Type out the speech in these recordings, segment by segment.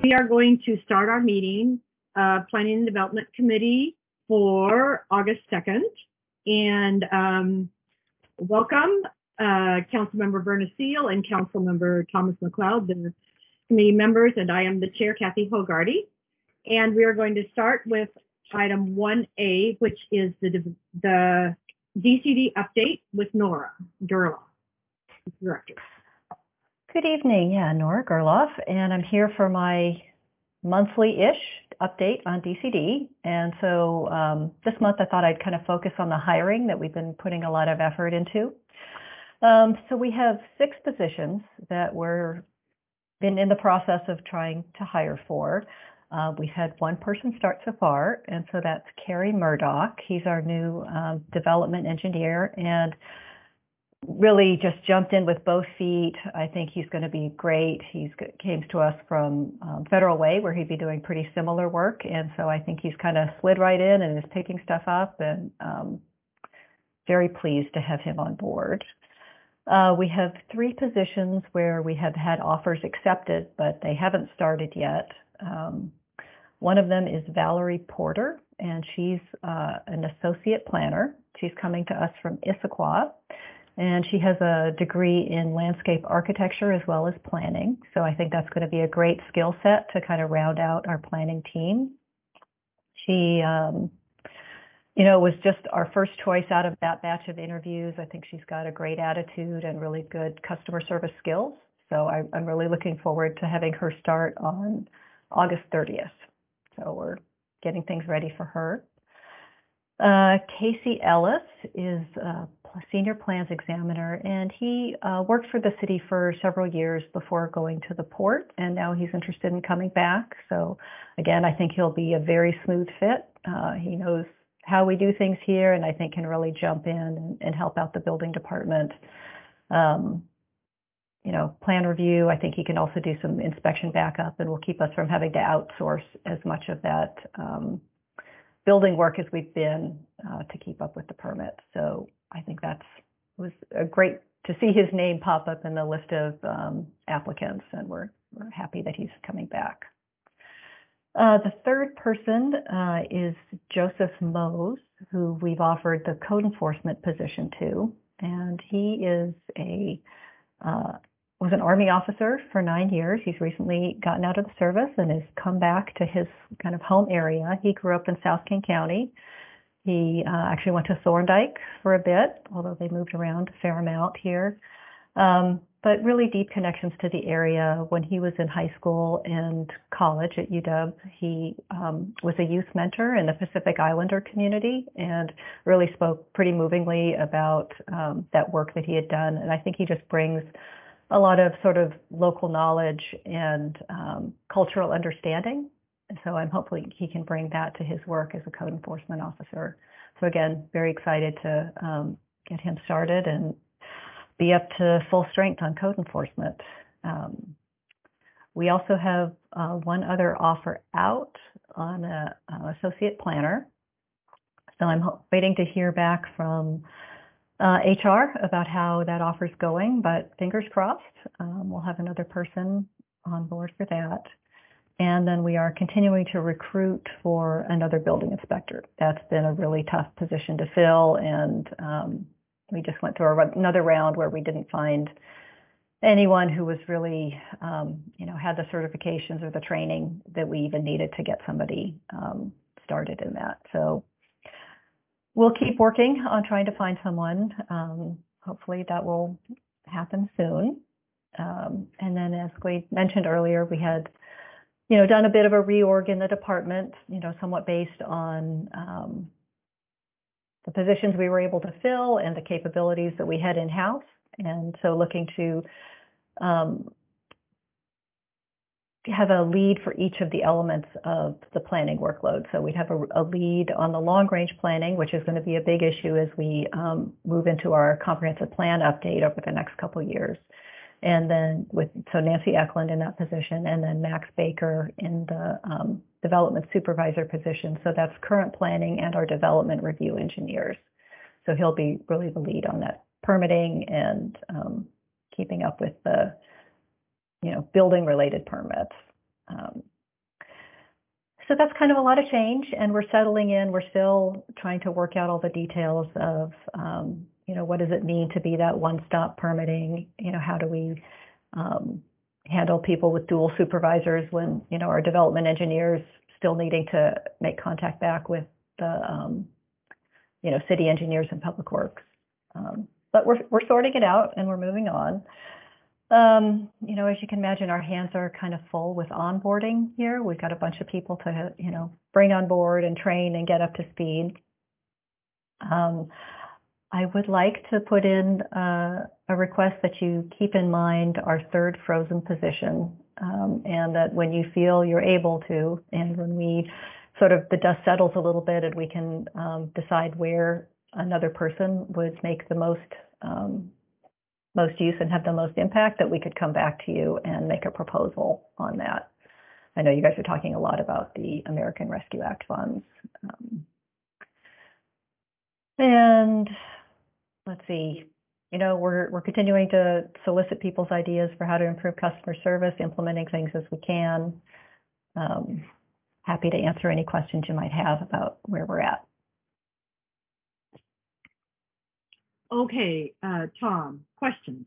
We are going to start our meeting, Planning and Development Committee for August 2nd. And welcome Councilmember Verna Seal and Councilmember Thomas McLeod, the committee members, and I am the chair, Kathy Hogarty. And we are going to start with item 1A, which is the DCD update with Nora Gerloff, Director. Good evening. Yeah, Nora Gerloff, and I'm here for my monthly-ish update on DCD. And so this month I thought I'd kind of focus on the hiring that we've been putting a lot of effort into. So we have 6 positions that we're been in the process of trying to hire for. We've had 1 person start so far, and so that's Kerry Murdoch. He's our new development engineer, and really just jumped in with both feet. I think he's going to be great. He came to us from Federal Way, where he'd be doing pretty similar work, and so I think he's kind of slid right in and is picking stuff up, and very pleased to have him on board. We have 3 positions where we have had offers accepted, but they haven't started yet. One of them is Valerie Porter, and she's an associate planner. She's coming to us from Issaquah. And she has a degree in landscape architecture as well as planning. So I think that's going to be a great skill set to kind of round out our planning team. She, was just our first choice out of that batch of interviews. I think she's got a great attitude and really good customer service skills. So I'm really looking forward to having her start on August 30th. So we're getting things ready for her. Casey Ellis is a senior plans examiner, and he worked for the city for several years before going to the port, and now he's interested in coming back. So again, I think he'll be a very smooth fit. He knows how we do things here, and I think can really jump in and help out the building department. Plan review, I think he can also do some inspection backup, and will keep us from having to outsource as much of that building work as we've been to keep up with the permit. So I think was a great to see his name pop up in the list of applicants, and we're happy that he's coming back. The third person is Joseph Mose, who we've offered the code enforcement position to, and he is was an Army officer for 9 years. He's recently gotten out of the service and has come back to his kind of home area. He grew up in South King County. He actually went to Thorndike for a bit, although they moved around a fair amount here. But really deep connections to the area. When he was in high school and college at UW, he was a youth mentor in the Pacific Islander community and really spoke pretty movingly about that work that he had done. And I think he just brings a lot of sort of local knowledge and cultural understanding. And so I'm hopefully he can bring that to his work as a code enforcement officer. So again, very excited to get him started and be up to full strength on code enforcement. We also have 1 other offer out on an associate planner. So I'm waiting to hear back from HR about how that offer's going, but fingers crossed, we'll have another person on board for that. And then we are continuing to recruit for another building inspector. That's been a really tough position to fill, and we just went through another round where we didn't find anyone who was really, had the certifications or the training that we even needed to get somebody started in that. So we'll keep working on trying to find someone. Hopefully that will happen soon. And then as we mentioned earlier, we had, done a bit of a reorg in the department, somewhat based on the positions we were able to fill and the capabilities that we had in-house. And so looking to have a lead for each of the elements of the planning workload. So we'd have a lead on the long-range planning, which is going to be a big issue as we move into our comprehensive plan update over the next couple of years. And then so Nancy Eklund in that position, and then Max Baker in the development supervisor position. So that's current planning and our development review engineers. So he'll be really the lead on that permitting and keeping up with the building related permits. So that's kind of a lot of change, and we're settling in. We're still trying to work out all the details of, what does it mean to be that one-stop permitting? How do we handle people with dual supervisors when, our development engineers still needing to make contact back with the, city engineers and public works. But we're sorting it out and we're moving on. As you can imagine, our hands are kind of full with onboarding here. We've got a bunch of people to, bring on board and train and get up to speed. I would like to put in a request that you keep in mind our third frozen position, and that when you feel you're able to, and when we the dust settles a little bit and we can decide where another person would make the most use and have the most impact, that we could come back to you and make a proposal on that. I know you guys are talking a lot about the American Rescue Act funds. And let's see, we're continuing to solicit people's ideas for how to improve customer service, implementing things as we can. Happy to answer any questions you might have about where we're at. Okay, Tom, questions?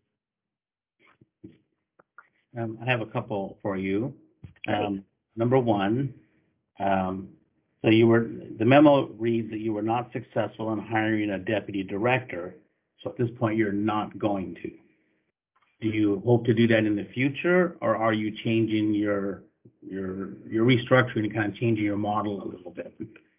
I have a couple for you. Number one, so the memo reads that you were not successful in hiring a deputy director. So at this point, you're not going to. Do you hope to do that in the future, or are you changing your restructuring and kind of changing your model a little bit?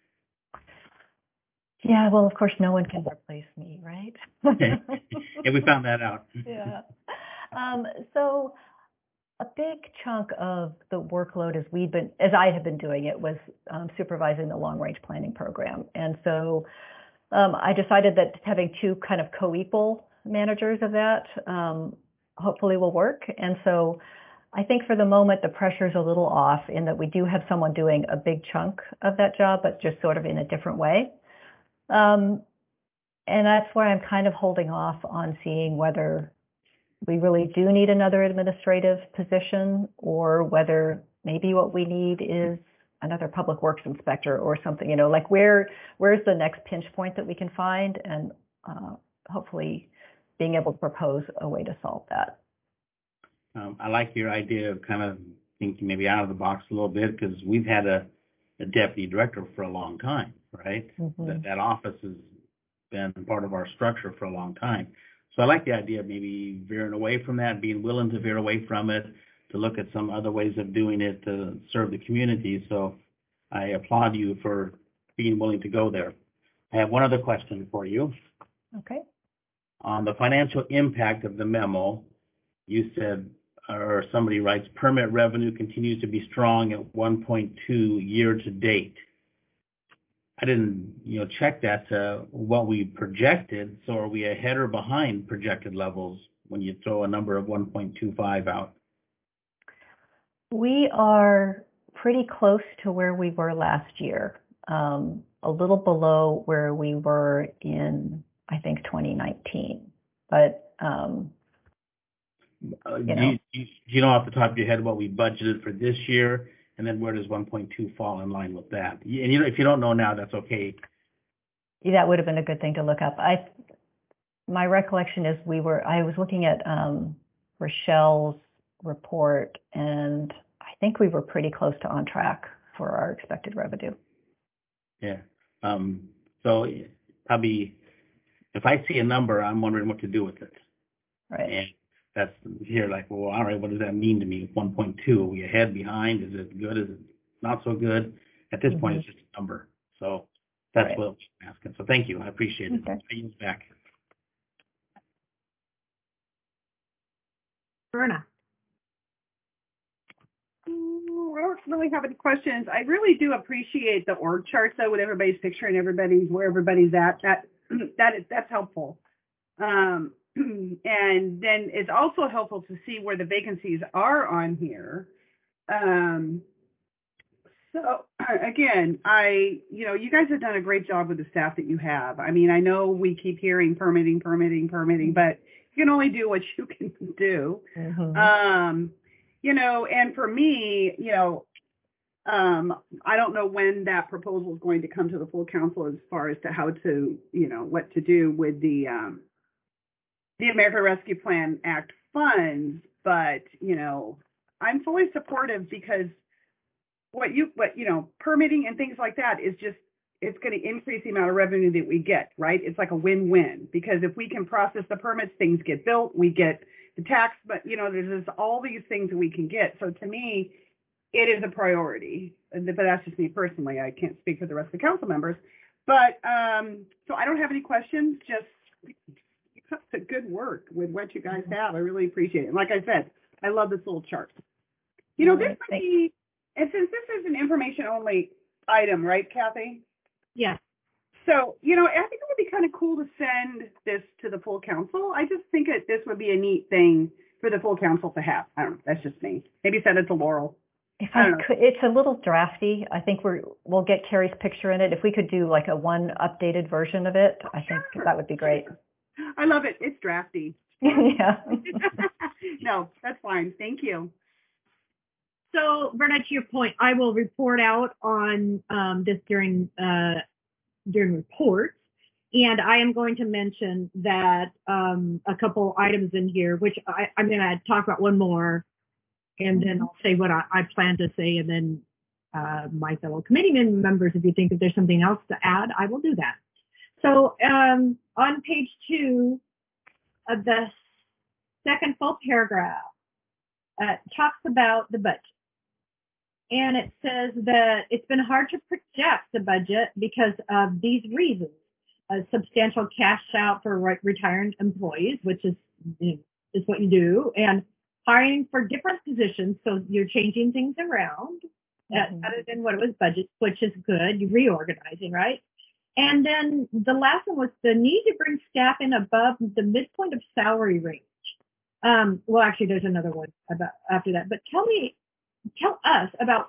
Yeah, well, of course, no one can replace me, right? Yeah, we found that out. Yeah. So a big chunk of the workload as I have been doing it, was supervising the long-range planning program. And so I decided that having two kind of co-equal managers of that hopefully will work. And so I think for the moment, the pressure is a little off in that we do have someone doing a big chunk of that job, but just sort of in a different way. And that's why I'm kind of holding off on seeing whether we really do need another administrative position, or whether maybe what we need is another public works inspector or something, like where's the next pinch point that we can find, and hopefully being able to propose a way to solve that. I like your idea of kind of thinking maybe out of the box a little bit, because we've had a deputy director for a long time, right? Mm-hmm. That office has been part of our structure for a long time. So I like the idea of maybe veering away from that, being willing to veer away from it, to look at some other ways of doing it to serve the community. So I applaud you for being willing to go there. I have one other question for you. Okay. On the financial impact of the memo, you said, or somebody writes, permit revenue continues to be strong at 1.2 year to date. I didn't, check that to what we projected. So are we ahead or behind projected levels when you throw a number of 1.25 out? We are pretty close to where we were last year, a little below where we were in, I think, 2019. But, do you know off the top of your head what we budgeted for this year? And then where does 1.2 fall in line with that? And if you don't know now, that's okay. That would have been a good thing to look up. My recollection is I was looking at Rochelle's report, and I think we were pretty close to on track for our expected revenue. Yeah. So probably if I see a number, I'm wondering what to do with it. Right. And that's here, like, well, all right, what does that mean to me? 1.2, are we ahead, behind? Is it good? Is it not so good? At this point, it's just a number. So that's what I'm asking. So thank you. I appreciate it. Okay. I use back. Verna. I don't really have any questions. I really do appreciate the org charts, though, with everybody's picture and where everybody's at. That's helpful. And then it's also helpful to see where the vacancies are on here. So again, you guys have done a great job with the staff that you have. I mean, I know we keep hearing permitting, but you can only do what you can do. Mm-hmm. And for me, I don't know when that proposal is going to come to the full council as far as to how to, what to do with the American Rescue Plan Act funds, but, I'm fully supportive because permitting and things like that is just, it's going to increase the amount of revenue that we get, right? It's like a win-win, because if we can process the permits, things get built, we get the tax, but there's just all these things that we can get. So to me, it is a priority, but that's just me personally. I can't speak for the rest of the council members, but so I don't have any questions. Just the good work with what you guys have. I really appreciate it. And like I said, I love this little chart. This might be, and since this is an information-only item, right, Kathy? Yes. So, I think it would be kind of cool to send this to the full council. I just think that this would be a neat thing for the full council to have. I don't know. That's just me. Maybe send it to Laurel. If I could, it's a little drafty. I think we'll get Carrie's picture in it. If we could do like a one updated version of it, I think that would be great. I love it. It's drafty. Yeah. No, that's fine. Thank you. So, Verna, to your point, I will report out on this during reports, and I am going to mention that a couple items in here, which I'm going to talk about one more, and then I'll say what I plan to say, and then my fellow committee members, if you think that there's something else to add, I will do that. So on page 2 of the second full paragraph, talks about the budget. And it says that it's been hard to project the budget because of these reasons. Substantial cash out for retired employees, which is what you do, and hiring for different positions. So you're changing things around other than what it was budget, which is good. You're reorganizing, right? And then the last one was the need to bring staff in above the midpoint of salary range. Well, actually, there's another one about after that. But tell us about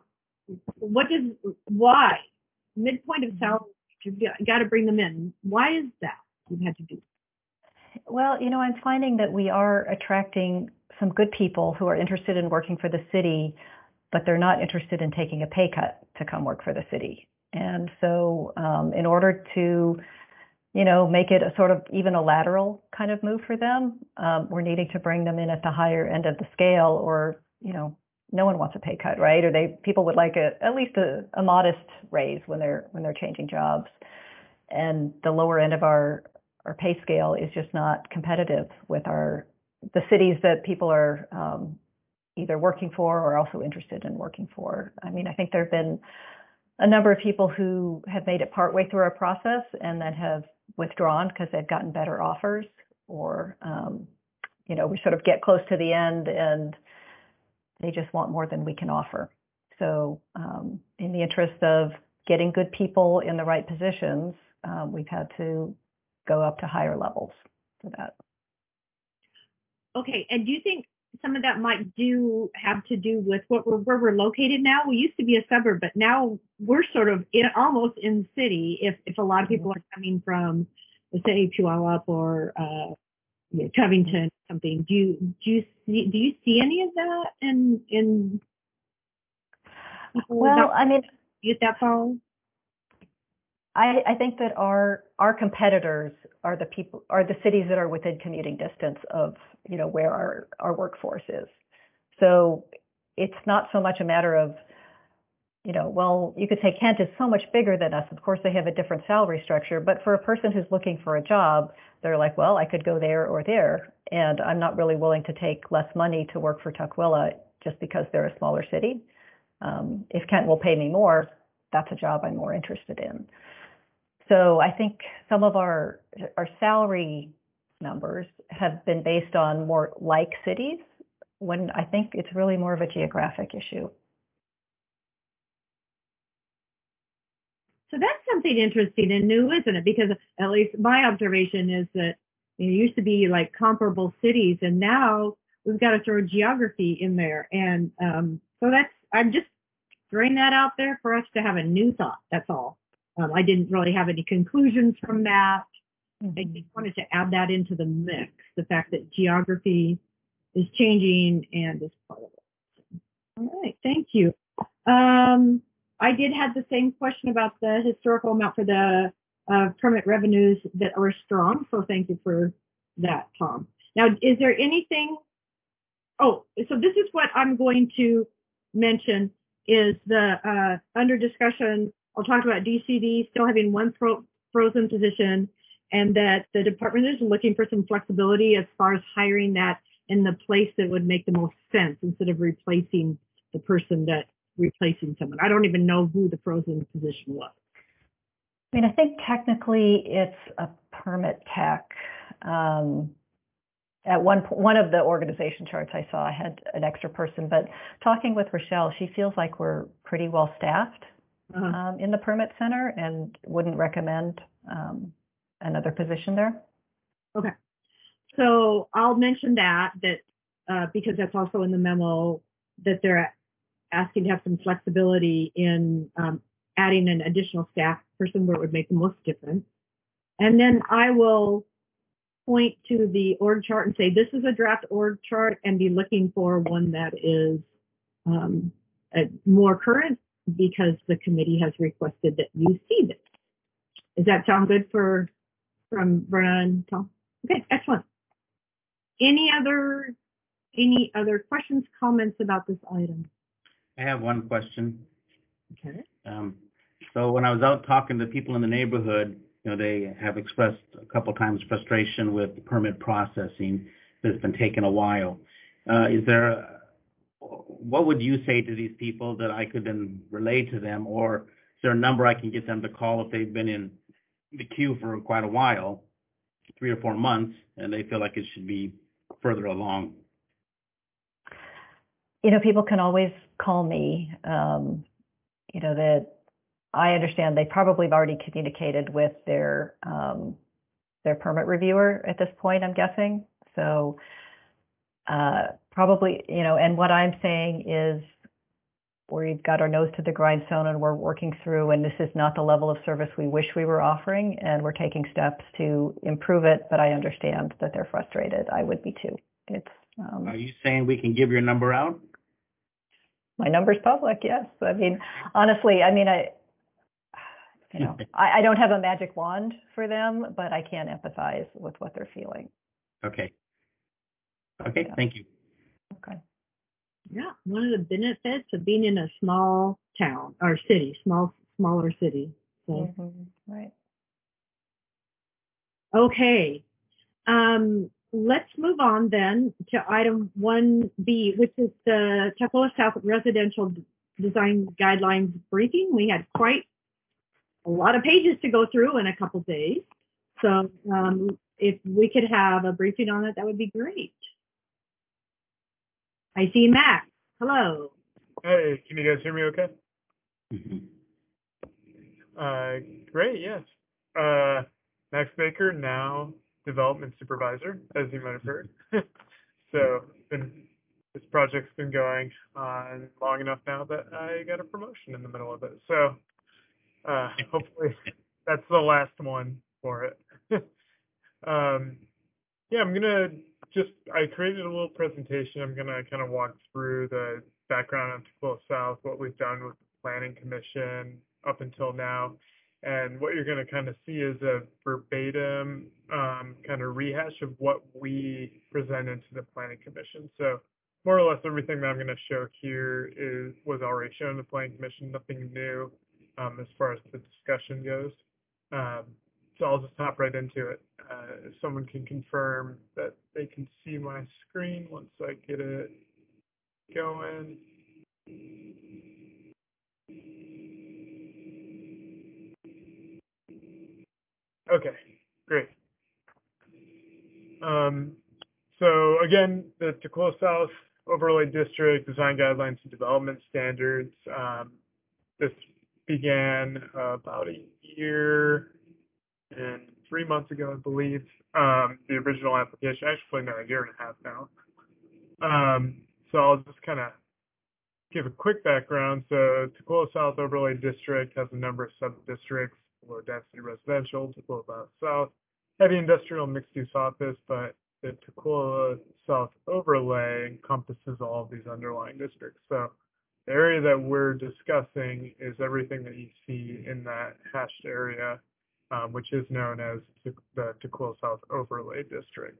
why midpoint of salary. You've got to bring them in. Why is that you had to do that? Well, I'm finding that we are attracting some good people who are interested in working for the city, but they're not interested in taking a pay cut to come work for the city. And so in order to, make it a sort of even a lateral kind of move for them, we're needing to bring them in at the higher end of the scale, or, no one wants a pay cut, right? Or people would like at least a modest raise when they're changing jobs. And the lower end of our pay scale is just not competitive with the cities that people are either working for or also interested in working for. I mean, I think there have been a number of people who have made it partway through our process and then have withdrawn because they've gotten better offers, or, we sort of get close to the end and they just want more than we can offer. So in the interest of getting good people in the right positions, we've had to go up to higher levels for that. Okay, and do you think some of that might have to do with where we're located now? We used to be a suburb, but now we're sort of almost in the city. If a lot of people are coming from, let's say, Puyallup or Covington, something. Do you see any of that in? Well, I mean, get that far. I think that our competitors are the cities that are within commuting distance of where our workforce is. So it's not so much a matter of well, you could say Kent is so much bigger than us. Of course, they have a different salary structure, but for a person who's looking for a job, they're like, well, I could go there or there, and I'm not really willing to take less money to work for Tukwila just because they're a smaller city. If Kent will pay me more, that's a job I'm more interested in. So I think some of our salary numbers have been based on more like cities, when I think it's really more of a geographic issue. So that's something interesting and new, isn't it? Because at least my observation is that it used to be like comparable cities, and now we've got to throw geography in there. And so I'm just throwing that out there for us to have a new thought. That's all. I didn't really have any conclusions from that. I just wanted to add that into the mix, the fact that geography is changing and is part of it. All right, thank you. I did have the same question about the historical amount for the permit revenues that are strong, so thank you for that, Tom. Now, is there anything? Oh, so this is what I'm going to mention is the under discussion. I'll talk about DCD still having one frozen position, and that the department is looking for some flexibility as far as hiring that in the place that would make the most sense instead of replacing the person that replacing someone. I don't even know who the frozen position was. I mean, I think technically it's a permit tech. At one of the organization charts I saw, I had an extra person, but talking with Rochelle, she feels like we're pretty well staffed in the permit center and wouldn't recommend another position there. Okay. So I'll mention that because that's also in the memo that they're asking to have some flexibility in adding an additional staff person where it would make the most difference. And then I will point to the org chart and say, this is a draft org chart, and be looking for one that is more current because the committee has requested that you see this. Does that sound good from Verna and Tom? Okay, excellent. Any other questions, comments about this item? I have one question. Okay. So when I was out talking to people in the neighborhood, they have expressed a couple times frustration with the permit processing that's been taking a while. What would you say to these people that I could then relay to them, or is there a number I can get them to call if they've been in the queue for quite a while, 3 or 4 months, and they feel like it should be further along? People can always call me. That I understand they probably have already communicated with their permit reviewer at this point, I'm guessing. So probably, and what I'm saying is we've got our nose to the grindstone and we're working through, and this is not the level of service we wish we were offering, and we're taking steps to improve it, but I understand that they're frustrated. I would be too. Are you saying we can give your number out? My number's public, yes. I mean, honestly, I don't have a magic wand for them, but I can empathize with what they're feeling. Okay. Yeah. Thank you. Okay. Yeah, one of the benefits of being in a small town or city, smaller city. So. Right. Okay. Let's move on then to item 1B, which is the Tukwila South Residential Design Guidelines briefing. We had quite a lot of pages to go through in a couple days. So if we could have a briefing on it, that would be great. I see Max. Hello. Hey, can you guys hear me okay? Great, yes. Max Baker, now Development Supervisor, as you might have heard. So this project's been going on long enough now that I got a promotion in the middle of it. So hopefully that's the last one for it. Yeah, I created a little presentation. I'm going to kind of walk through the background on Tukwila South, what we've done with the Planning Commission up until now. And what you're going to kind of see is a verbatim kind of rehash of what we presented to the Planning Commission. So more or less everything that I'm going to show here was already shown to the Planning Commission, nothing new as far as the discussion goes. So I'll just hop right into it. If someone can confirm that they can see my screen once I get it going. Okay, great. So again, the Tukwila South Overlay District Design Guidelines and Development Standards. This began about a year and 3 months ago, I believe. The original application, actually no, a year and a half now. So I'll just kind of give a quick background. So Tukwila South Overlay District has a number of sub-districts: low density residential, Tukwila South, heavy industrial, mixed-use office, but the Tukwila South Overlay encompasses all of these underlying districts. So The area that we're discussing is everything that you see in that hashed area, which is known as the Tukwila South Overlay District.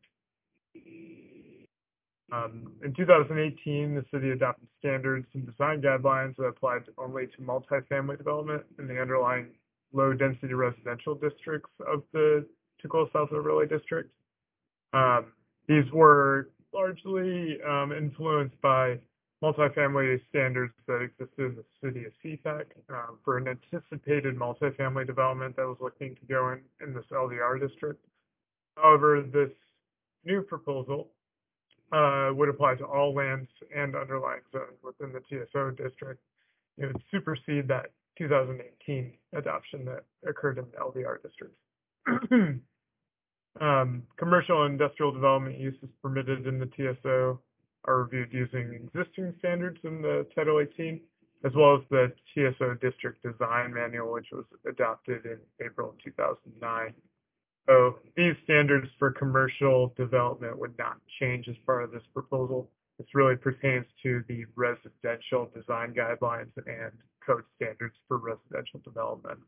In 2018, the city adopted standards and design guidelines that applied only to multifamily development in the underlying low-density residential districts of the Tukwila South Overlay District. These were largely influenced by multifamily standards that existed in the city of CPAC for an anticipated multifamily development that was looking to go in this LDR district. However, this new proposal would apply to all lands and underlying zones within the TSO district. It would supersede that 2018 adoption that occurred in the LDR district. Commercial and industrial development uses permitted in the TSO are reviewed using existing standards in the Title 18, as well as the TSO District Design Manual, which was adopted in April 2009. So these standards for commercial development would not change as part of this proposal. This really pertains to the residential design guidelines and code standards for residential development.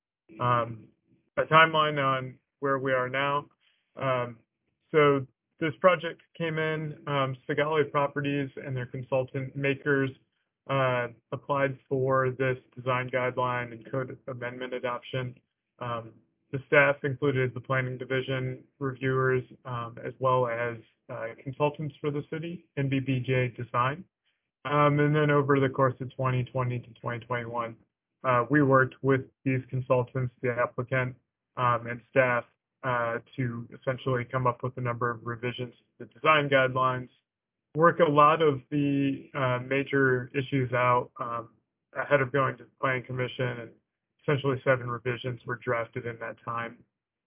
A timeline on where we are now. So this project came in, Segale Properties and their consultant makers applied for this design guideline and code amendment adoption. The staff included the planning division reviewers, as well as consultants for the city, NBBJ Design. And then over the course of 2020 to 2021, we worked with these consultants, the applicant, and staff to essentially come up with a number of revisions to the design guidelines, work a lot of the major issues out ahead of going to the Planning Commission, and essentially 7 revisions were drafted in that time.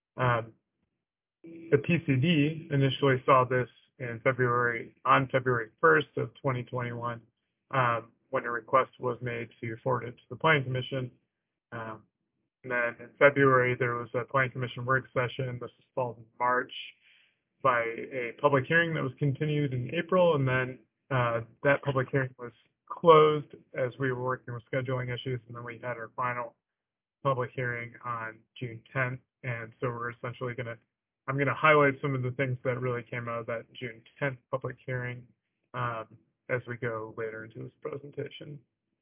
The PCD initially saw this on February 1st of 2021, when a request was made to forward it to the Planning Commission. And then in February, there was a Planning Commission work session. This was followed in March by a public hearing that was continued in April. And then that public hearing was closed as we were working with scheduling issues. And then we had our final public hearing on June 10th. And so we're essentially I'm going to highlight some of the things that really came out of that June 10th public hearing as we go later into this presentation.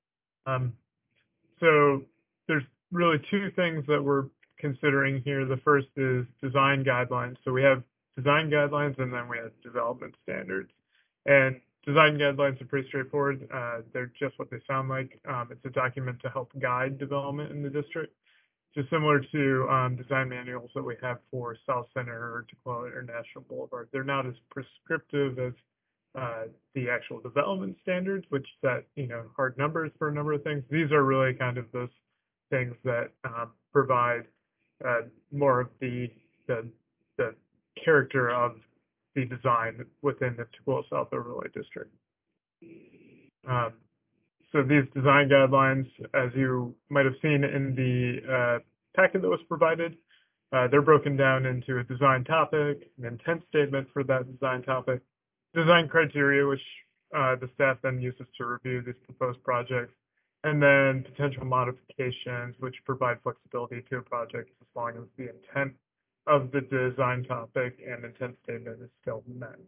So there's really 2 things that we're considering here. The first is design guidelines. So we have design guidelines and then we have development standards. And design guidelines are pretty straightforward. They're just what they sound like. It's a document to help guide development in the district, just similar to design manuals that we have for South Center or Tukwila International Boulevard. They're not as prescriptive as the actual development standards, which set hard numbers for a number of things. These are really kind of those things that provide more of the character of the design within the Tukwila South Overlay District. So these design guidelines, as you might have seen in the packet that was provided, they're broken down into a design topic, an intent statement for that design topic, design criteria, which the staff then uses to review these proposed projects, and then potential modifications, which provide flexibility to a project as long as the intent of the design topic and intent statement is still met.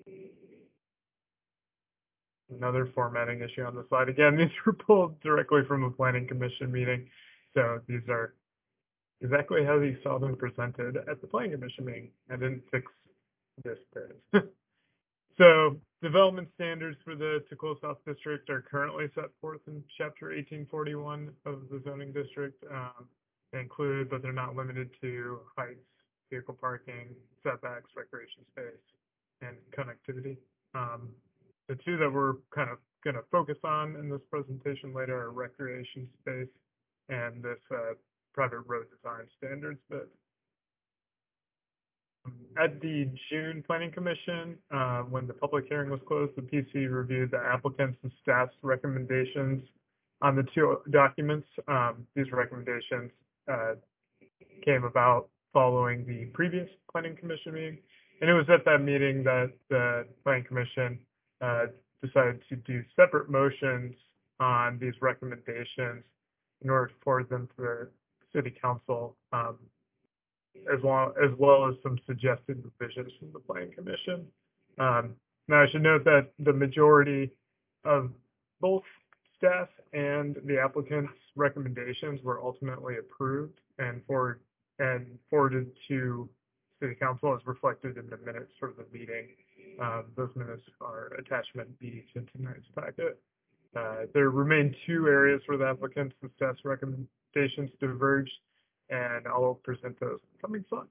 Another formatting issue on the slide. Again, these were pulled directly from a Planning Commission meeting, so these are exactly how you saw them presented at the Planning Commission meeting. I didn't fix this bit. So development standards for the Tukwila South District are currently set forth in Chapter 1841 of the zoning district. They include, but they're not limited to, heights, vehicle parking, setbacks, recreation space, and connectivity. The 2 that we're kind of going to focus on in this presentation later are recreation space and this private road design standards bit. At the June Planning Commission, when the public hearing was closed, the PC reviewed the applicants' and staff's recommendations on the 2 documents. These recommendations came about following the previous Planning Commission meeting. And it was at that meeting that the Planning Commission decided to do separate motions on these recommendations in order to forward them to the city council, as well as some suggested revisions from the planning commission. Now I should note that the majority of both staff and the applicant's recommendations were ultimately approved and forwarded to city council as reflected in the minutes for the meeting. Those minutes are attachment B to tonight's packet. There remain 2 areas where the applicant's and staff's recommendations diverged, and I'll present those in coming slides.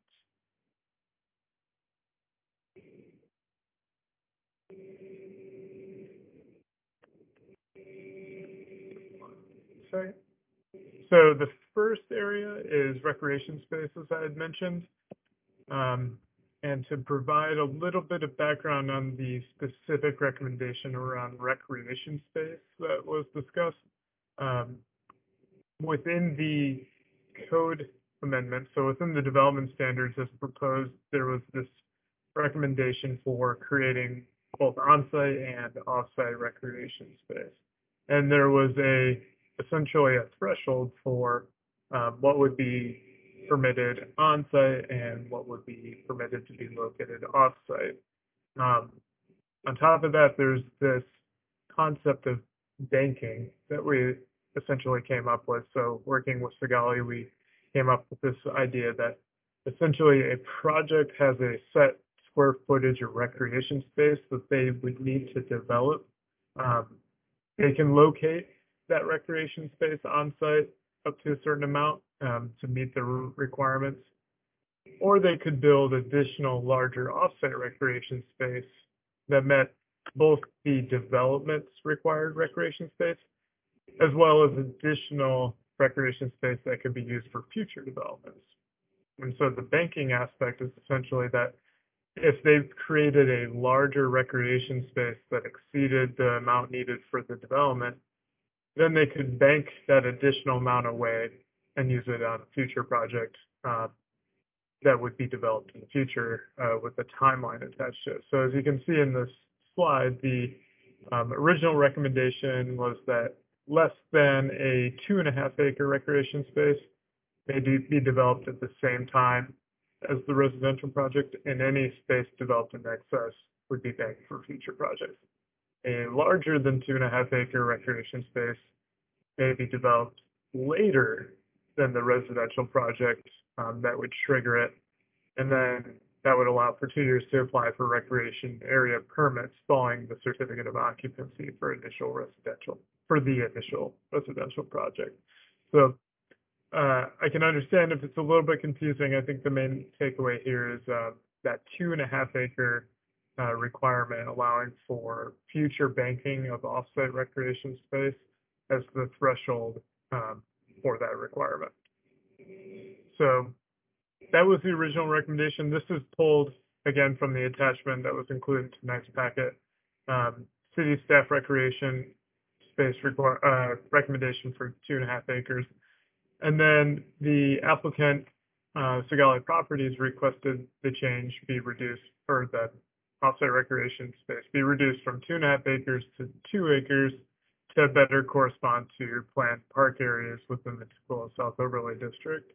Sorry. So the first area is recreation space, as I had mentioned. And to provide a little bit of background on the specific recommendation around recreation space that was discussed, within the code amendment, so within the development standards as proposed, there was this recommendation for creating both on-site and off-site recreation space. And there was essentially a threshold for what would be permitted on-site and what would be permitted to be located off-site. On top of that, there's this concept of banking that we essentially came up with. So working with Sigali, we came up with this idea that essentially a project has a set square footage of recreation space that they would need to develop. They can locate that recreation space on site up to a certain amount to meet the requirements, or they could build additional larger offsite recreation space that met both the development's required recreation space as well as additional recreation space that could be used for future developments. And so the banking aspect is essentially that if they've created a larger recreation space that exceeded the amount needed for the development, then they could bank that additional amount away and use it on a future project that would be developed in the future with a timeline attached to it. So as you can see in this slide, the original recommendation was that less than a 2.5 acre recreation space may be developed at the same time as the residential project, and any space developed in excess would be banked for future projects. A larger than 2.5 acre recreation space may be developed later than the residential project that would trigger it, and then that would allow for 2 years to apply for recreation area permits following the certificate of occupancy for the initial residential project. So I can understand if it's a little bit confusing. I think the main takeaway here is that 2.5 acre requirement allowing for future banking of offsite recreation space as the threshold for that requirement. So that was the original recommendation. This is pulled again from the attachment that was included in tonight's packet. City staff recreation space recommendation for 2.5 acres. And then the applicant, Sigali Properties, requested the change be reduced, or the offsite recreation space be reduced from 2.5 acres to 2 acres to better correspond to planned park areas within the Toccoa South Overlay District.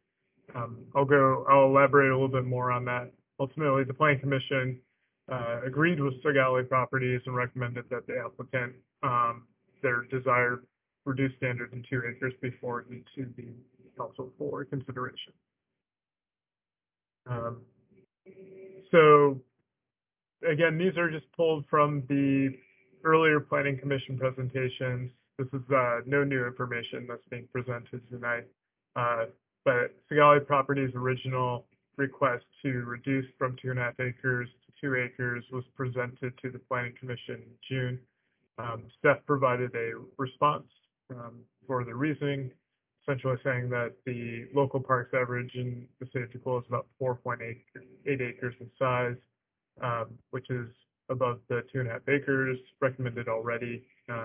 I'll elaborate a little bit more on that. Ultimately, the Planning Commission agreed with Sigali Properties and recommended that the applicant, their desired reduced standard in 2 acres before it to the council for consideration. So again, these are just pulled from the earlier Planning Commission presentations. This is no new information that's being presented tonight. But Sigali Properties' original request to reduce from 2.5 acres to 2 acres was presented to the Planning Commission in June. Staff provided a response for the reasoning, essentially saying that the local parks average in the state of Toccoa is about 4.8 acres in size, which is above the 2.5 acres recommended already.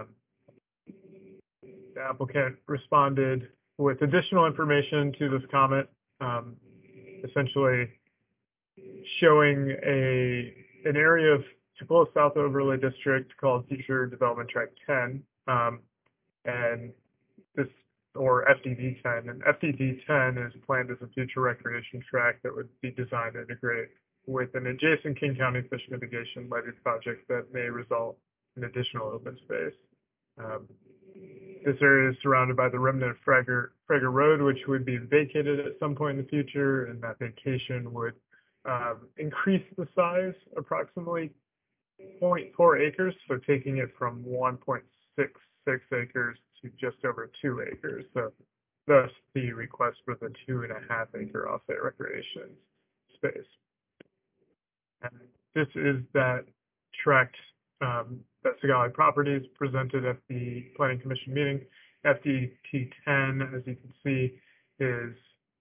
The applicant responded with additional information to this comment, essentially showing an area of Toccoa South Overlay District called Future Development Tract 10, and this, or FDV10, and FDV10 is planned as a future recreation track that would be designed to integrate with an adjacent King County fish mitigation levy project that may result in additional open space. This area is surrounded by the remnant of Frager Road, which would be vacated at some point in the future, and that vacation would increase the size approximately 0.4 acres, so taking it from 1.66 acres to just over 2 acres. So thus the request for the 2.5 acre offsite recreation space. And this is that tract that Sigali Properties presented at the Planning Commission meeting. FDT10, as you can see, is,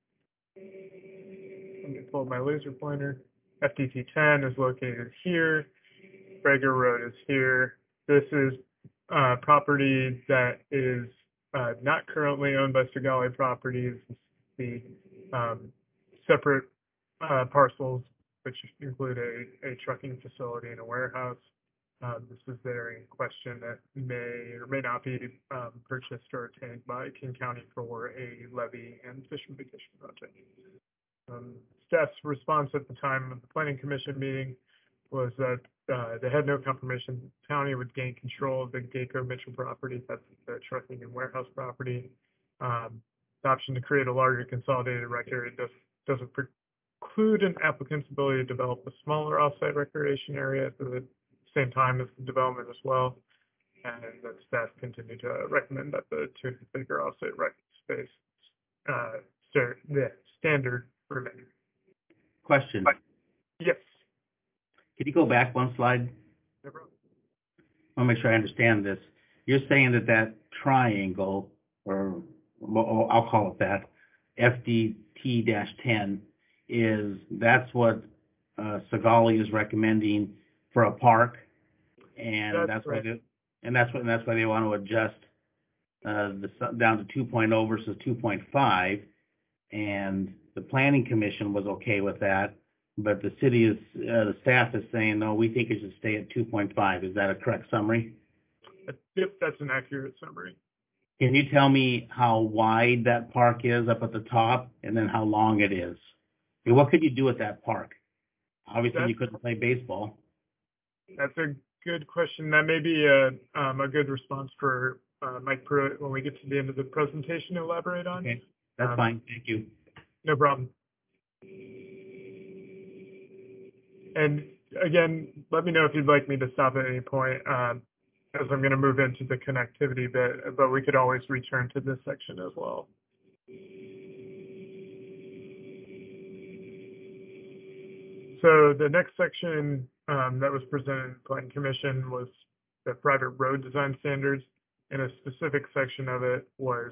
let me pull my laser pointer. FDT10 is located here. Frager Road is here. This is property that is not currently owned by Sigali Properties. The separate parcels, which include a trucking facility and a warehouse. This is the area in question that may or may not be purchased or obtained by King County for a levee and fish mitigation project. Staff's response at the time of the Planning Commission meeting was that they had no confirmation the county would gain control of the Geico Mitchell property, that's the trucking and warehouse property. The option to create a larger consolidated rec area doesn't preclude an applicant's ability to develop a smaller offsite recreation area at the same time as the development as well. And that staff continue to recommend that the 2 acre offsite rec space standard remain. Question. Yes. Can you go back one slide? No problem. I want to make sure I understand this. You're saying that triangle, or I'll call it that, FDT-10, that's what Sigali is recommending for a park, and that's why they want to adjust down to 2.0 versus 2.5, and the Planning Commission was okay with that. But the staff is saying, no, we think it should stay at 2.5. Is that a correct summary? Yep, that's an accurate summary. Can you tell me how wide that park is up at the top, and then how long it is? And what could you do with that park? Obviously, you couldn't play baseball. That's a good question. That may be a good response for Mike Pruitt when we get to the end of the presentation to elaborate on. Okay, that's fine. Thank you. No problem. And again, let me know if you'd like me to stop at any point, as I'm going to move into the connectivity bit, but we could always return to this section as well. So the next section that was presented in the Planning Commission was the private road design standards, and a specific section of it was,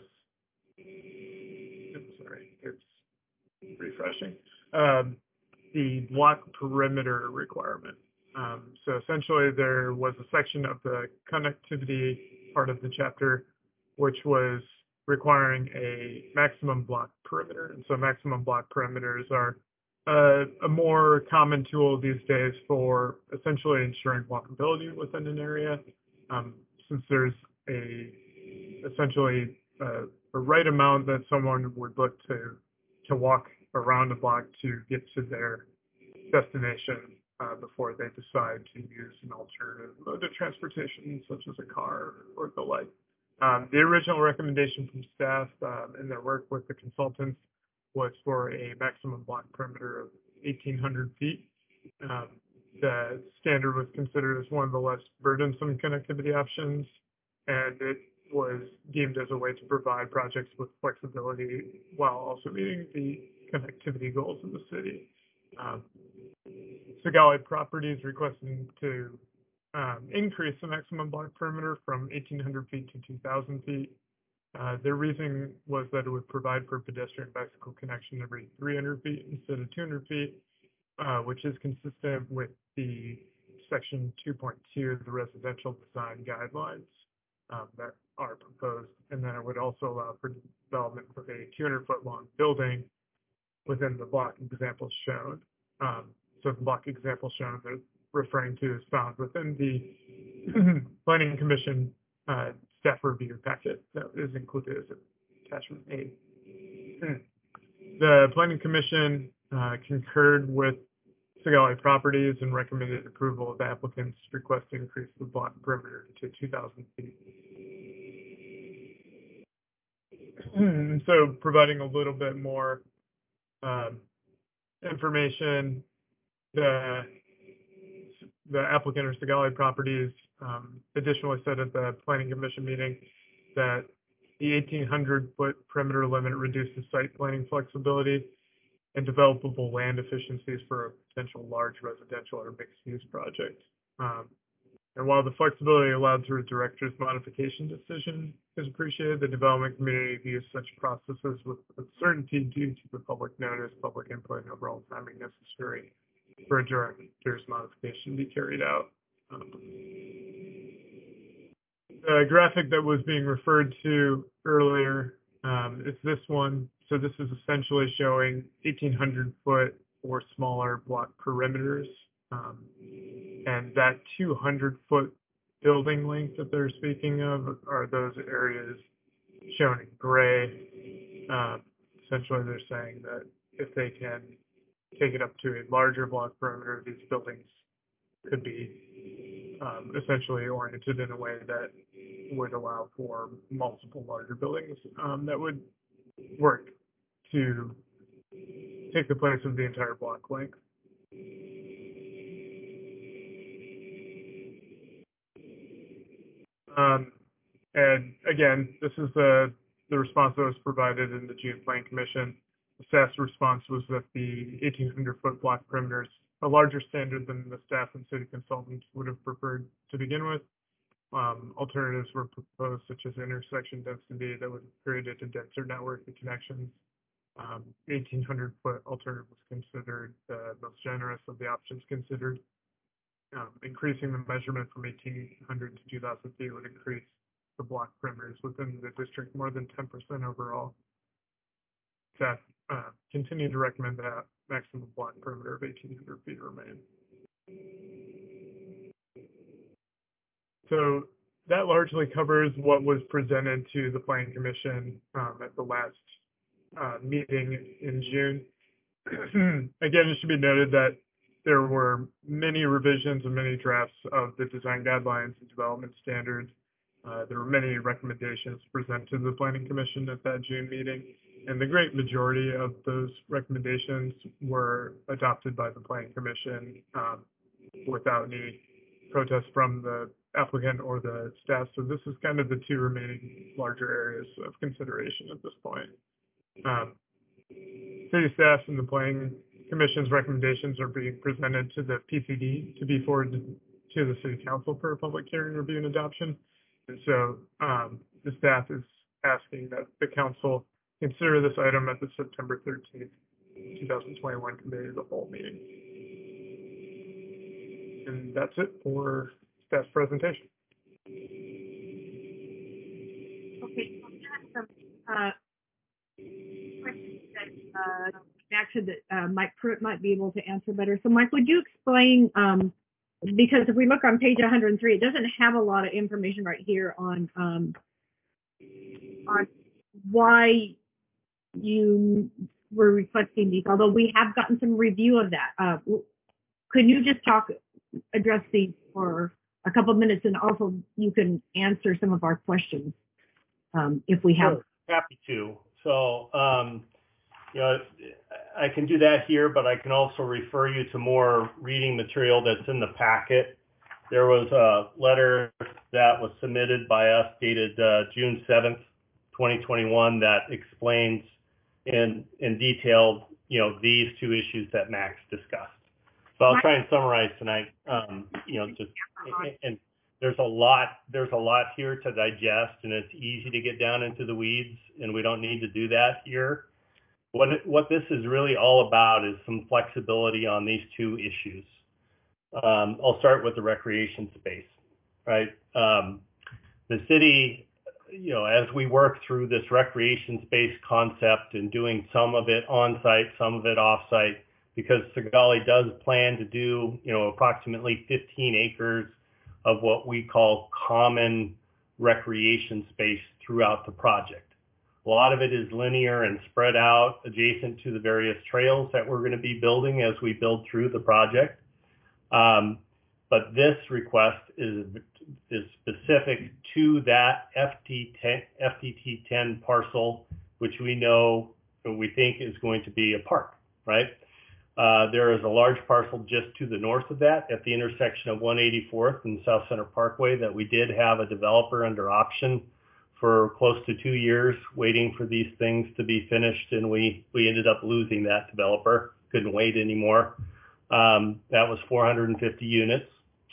sorry, it's refreshing. The block perimeter requirement. So essentially there was a section of the connectivity part of the chapter which was requiring a maximum block perimeter. And so maximum block perimeters are a more common tool these days for essentially ensuring walkability within an area. Since there's essentially a right amount that someone would look to walk around a block to get to their destination before they decide to use an alternative mode of transportation, such as a car or the like. The original recommendation from staff in their work with the consultants was for a maximum block perimeter of 1,800 feet. The standard was considered as one of the less burdensome connectivity options, and it was deemed as a way to provide projects with flexibility while also meeting the connectivity goals of the city. Sigali Properties requesting to increase the maximum block perimeter from 1,800 feet to 2,000 feet. Their reasoning was that it would provide for pedestrian bicycle connection every 300 feet instead of 200 feet, which is consistent with the section 2.2 of the residential design guidelines that are proposed. And then it would also allow for development of a 200-foot long building within the block examples shown. So the block example shown they're referring to is found within the Planning Commission staff review packet that is included as attachment A. The Planning Commission concurred with Sigali Properties and recommended approval of the applicant's request to increase the block perimeter to 2,000 feet. So providing a little bit more information, the applicant or Sigali Properties additionally said at the Planning Commission meeting that the 1,800-foot perimeter limit reduces site planning flexibility and developable land efficiencies for a potential large residential or mixed-use project. And while the flexibility allowed through a director's modification decision is appreciated, the development community views such processes with uncertainty due to the public notice, public input, and overall timing necessary for a director's modification to be carried out. The graphic that was being referred to earlier is this one. So this is essentially showing 1,800-foot or smaller block perimeters. And that 200-foot building length that they're speaking of are those areas shown in gray. Essentially, they're saying that if they can take it up to a larger block perimeter, these buildings could be essentially oriented in a way that would allow for multiple larger buildings that would work to take the place of the entire block length. And again, this is the response that was provided in the June Plan Commission. The staff's response was that the 1,800-foot block perimeter is a larger standard than the staff and city consultants would have preferred to begin with. Alternatives were proposed, such as intersection density that would create a denser network of connections. 1,800-foot alternative was considered the most generous of the options considered. Increasing the measurement from 1,800 to 2,000 feet would increase the block perimeters within the district more than 10% overall. Staff continue to recommend that maximum block perimeter of 1,800 feet remain. So that largely covers what was presented to the Planning Commission at the last meeting in June. Again, it should be noted that there were many revisions and many drafts of the design guidelines and development standards. There were many recommendations presented to the Planning Commission at that June meeting, and the great majority of those recommendations were adopted by the Planning Commission without any protest from the applicant or the staff. So this is kind of the two remaining larger areas of consideration at this point. City staff and the Planning Commission's recommendations are being presented to the PCD to be forwarded to the City Council for a public hearing, review, and adoption. And so the staff is asking that the Council consider this item at the September 13th, 2021 Committee of the Whole meeting. And that's it for staff's presentation. Okay, some questions that actually that Mike Pruitt might be able to answer better. So Mike, would you explain, because if we look on page 103, it doesn't have a lot of information right here on why you were requesting these, although we have gotten some review of that. Could you just address these for a couple of minutes, and also you can answer some of our questions if we have. Sure, happy to. So, you know, I can do that here, but I can also refer you to more reading material that's in the packet. There was a letter that was submitted by us dated June 7th, 2021 that explains in detail, you know, these two issues that Max discussed. So I'll try and summarize tonight. You know, just and there's a lot here to digest, and it's easy to get down into the weeds, and we don't need to do that here. What this is really all about is some flexibility on these two issues. I'll start with the recreation space, right? The city, you know, as we work through this recreation space concept and doing some of it on-site, some of it off-site, because Sigali does plan to do, you know, approximately 15 acres of what we call common recreation space throughout the project. A lot of it is linear and spread out adjacent to the various trails that we're going to be building as we build through the project. But this request is specific to that FDT10 parcel, which we think is going to be a park, right? There is a large parcel just to the north of that at the intersection of 184th and South Center Parkway that we did have a developer under option for close to 2 years waiting for these things to be finished, and we ended up losing that developer. Couldn't wait anymore. That was 450 units.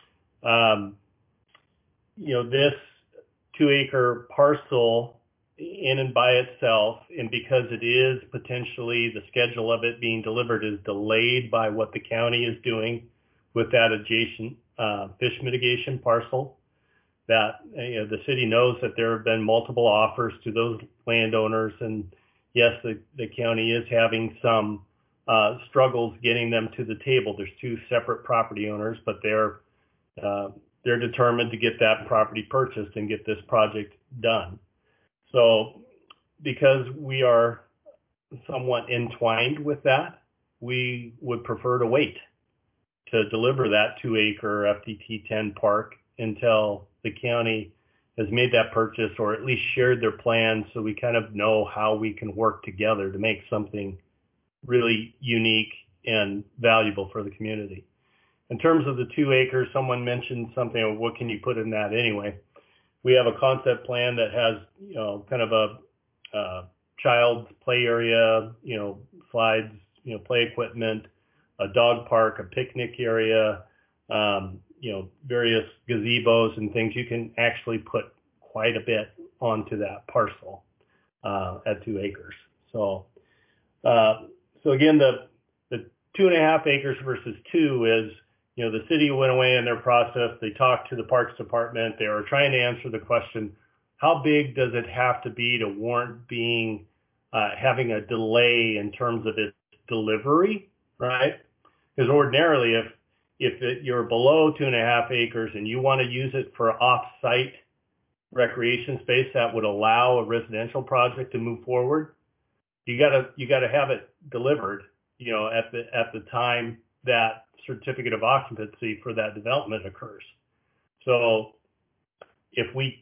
This 2-acre parcel in and by itself, and because it is potentially the schedule of it being delivered is delayed by what the county is doing with that adjacent fish mitigation parcel, that the city knows that there have been multiple offers to those landowners, and yes, the county is having some struggles getting them to the table. There's 2 separate property owners, but they're determined to get that property purchased and get this project done. So because we are somewhat entwined with that, we would prefer to wait to deliver that 2-acre FDT10 park until the county has made that purchase or at least shared their plans, so we kind of know how we can work together to make something really unique and valuable for the community. In terms of the 2 acres, someone mentioned something of what can you put in that anyway. We have a concept plan that has, kind of a child's play area, slides, play equipment, a dog park, a picnic area, various gazebos and things. You can actually put quite a bit onto that parcel at 2 acres. So again, the 2.5 acres versus 2 is, the city went away in their process. They talked to the Parks Department. They were trying to answer the question, how big does it have to be to warrant having a delay in terms of its delivery, right? Because ordinarily, if you're below 2.5 acres and you want to use it for off-site recreation space that would allow a residential project to move forward, you gotta have it delivered, at the time that certificate of occupancy for that development occurs. So if we,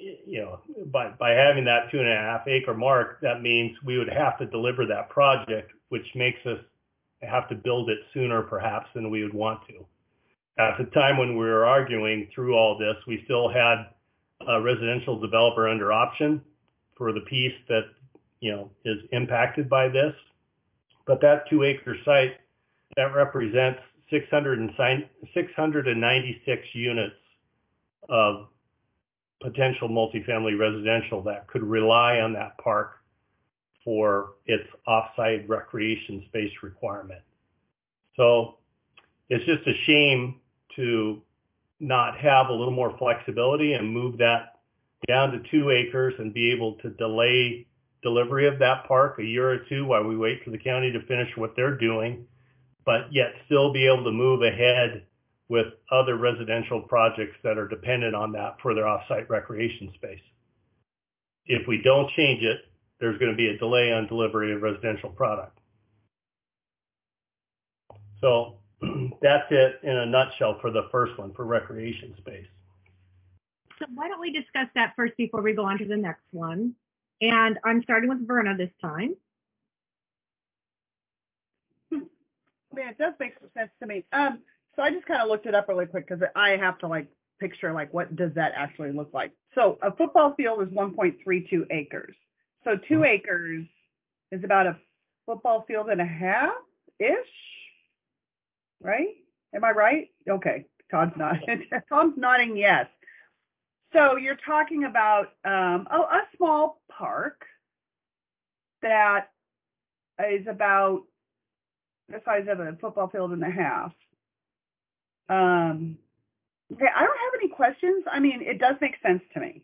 by having that 2.5 acre mark, that means we would have to deliver that project, which makes us have to build it sooner perhaps than we would want to. At the time when we were arguing through all this, we still had a residential developer under option for the piece that, is impacted by this. But that 2-acre site, that represents 696 units of potential multifamily residential that could rely on that park for its off-site recreation space requirement. So it's just a shame to not have a little more flexibility and move that down to 2 acres and be able to delay delivery of that park a year or 2 while we wait for the county to finish what they're doing, but yet still be able to move ahead with other residential projects that are dependent on that for their off-site recreation space. If we don't change it, there's going to be a delay on delivery of residential product. So that's it in a nutshell for the first one, for recreation space. So why don't we discuss that first before we go on to the next one? And I'm starting with Verna this time. Man, it does make some sense to me. So I just kind of looked it up really quick because I have to picture what does that actually look like. So a football field is 1.32 acres. So 2 acres is about a football field and a half-ish, right? Am I right? Okay, Todd's nodding. Tom's nodding yes. So you're talking about a small park that is about the size of a football field and a half. Okay, I don't have any questions. I mean, it does make sense to me.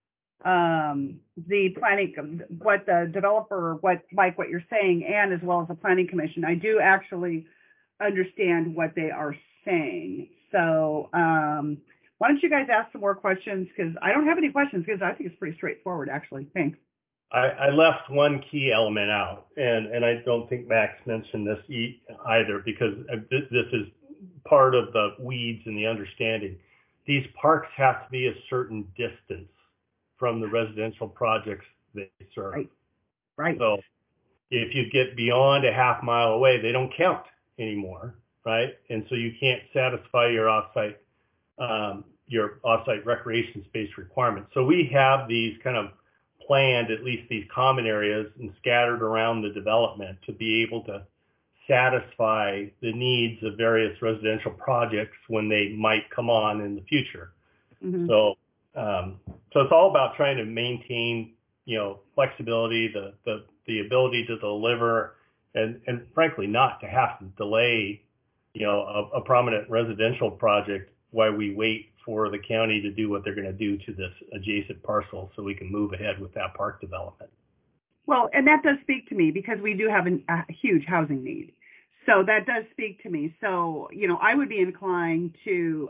The planning, what the developer, what you're saying, and as well as the planning commission, I do actually understand what they are saying. So, Why don't you guys ask some more questions? Because I don't have any questions because I think it's pretty straightforward, actually. Thanks. I left one key element out, and I don't think Max mentioned this either, because this is part of the weeds and the understanding. These parks have to be a certain distance from the residential projects they serve. Right. So if you get beyond a half mile away, they don't count anymore, right? And so you can't satisfy your off-site recreation space requirements. So we have these kind of planned, at least these common areas, and scattered around the development to be able to satisfy the needs of various residential projects when they might come on in the future. Mm-hmm. So it's all about trying to maintain, flexibility, the ability to deliver, and frankly not to have to delay, a prominent residential project while we wait for the county to do what they're going to do to this adjacent parcel so we can move ahead with that park development. Well, and that does speak to me because we do have a huge housing need. So that does speak to me. So, I would be inclined to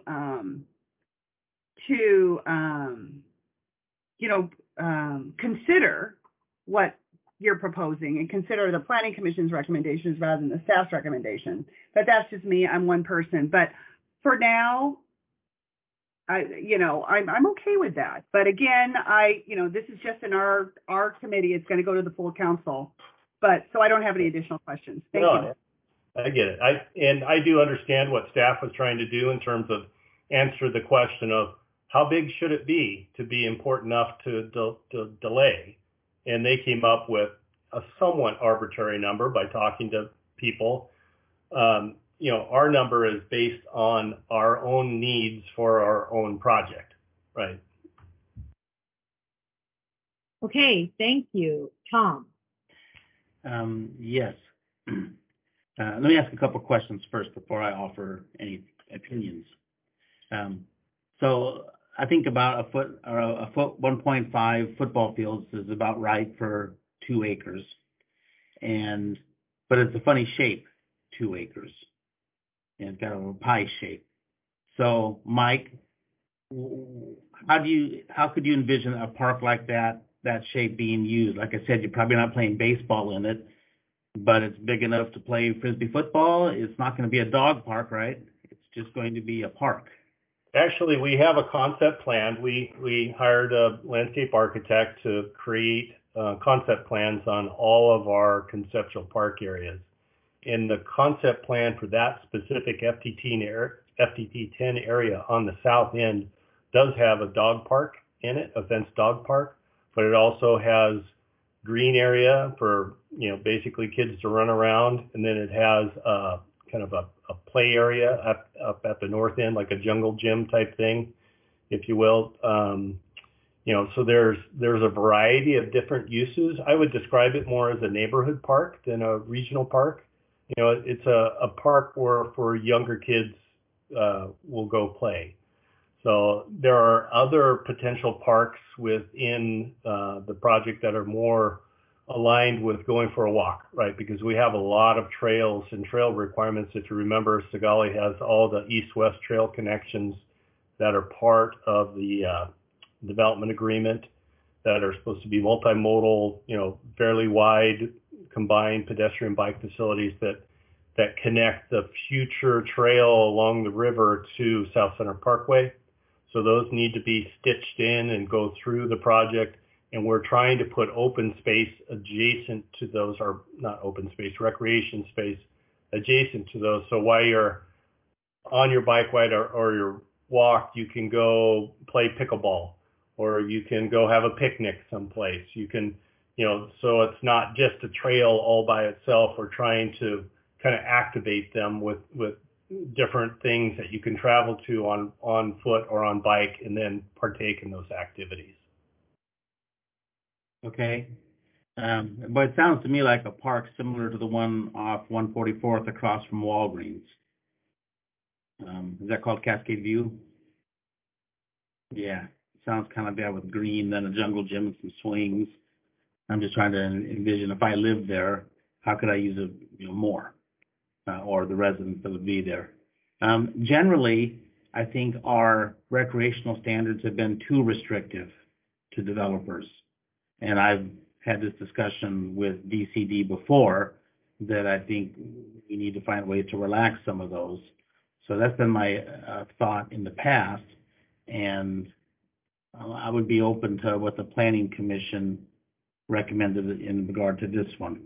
consider what you're proposing and consider the Planning Commission's recommendations rather than the staff's recommendation. But that's just me. I'm one person. But for now, I'm okay with that. But again, this is just in our committee. It's going to go to the full council. But so I don't have any additional questions. Thank you. I get it. I do understand what staff was trying to do in terms of answer the question of how big should it be to be important enough to delay. And they came up with a somewhat arbitrary number by talking to people. Our number is based on our own needs for our own project, right? Okay, thank you. Tom? Yes. Let me ask a couple of questions first before I offer any opinions. So I think about a foot 1.5 football fields is about right for 2 acres. But it's a funny shape, 2 acres. And it's got a pie shape. So Mike, how could you envision a park like that shape being used? Like I said, you're probably not playing baseball in it, but it's big enough to play Frisbee football. It's not going to be a dog park, right? It's just going to be a park. Actually, we have a concept plan. We hired a landscape architect to create concept plans on all of our conceptual park areas. And the concept plan for that specific FTT10 area on the south end does have a dog park in it, a fenced dog park, but it also has green area for, basically kids to run around. And then it has kind of a play area up at the north end, like a jungle gym type thing, if you will. So there's a variety of different uses. I would describe it more as a neighborhood park than a regional park. It's a park where for younger kids will go play. So there are other potential parks within the project that are more aligned with going for a walk, right? Because we have a lot of trails and trail requirements. If you remember, Sigali has all the east-west trail connections that are part of the development agreement that are supposed to be multimodal, fairly wide combined pedestrian bike facilities that connect the future trail along the river to South Center Parkway. So those need to be stitched in and go through the project. And we're trying to put open space adjacent to those, or not open space, recreation space adjacent to those. So while you're on your bike ride or your walk, you can go play pickleball, or you can go have a picnic someplace. You can, so it's not just a trail all by itself. We're trying to kind of activate them with different things that you can travel to on foot or on bike and then partake in those activities. Okay. But it sounds to me like a park similar to the one off 144th across from Walgreens. Is that called Cascade View? Yeah. Sounds kind of like that with green, then a jungle gym and some swings. I'm just trying to envision if I lived there, how could I use it more? Or the residents that would be there. Generally, I think our recreational standards have been too restrictive to developers. And I've had this discussion with DCD before, that I think we need to find ways to relax some of those. So that's been my thought in the past. And I would be open to what the Planning Commission recommended in regard to this one.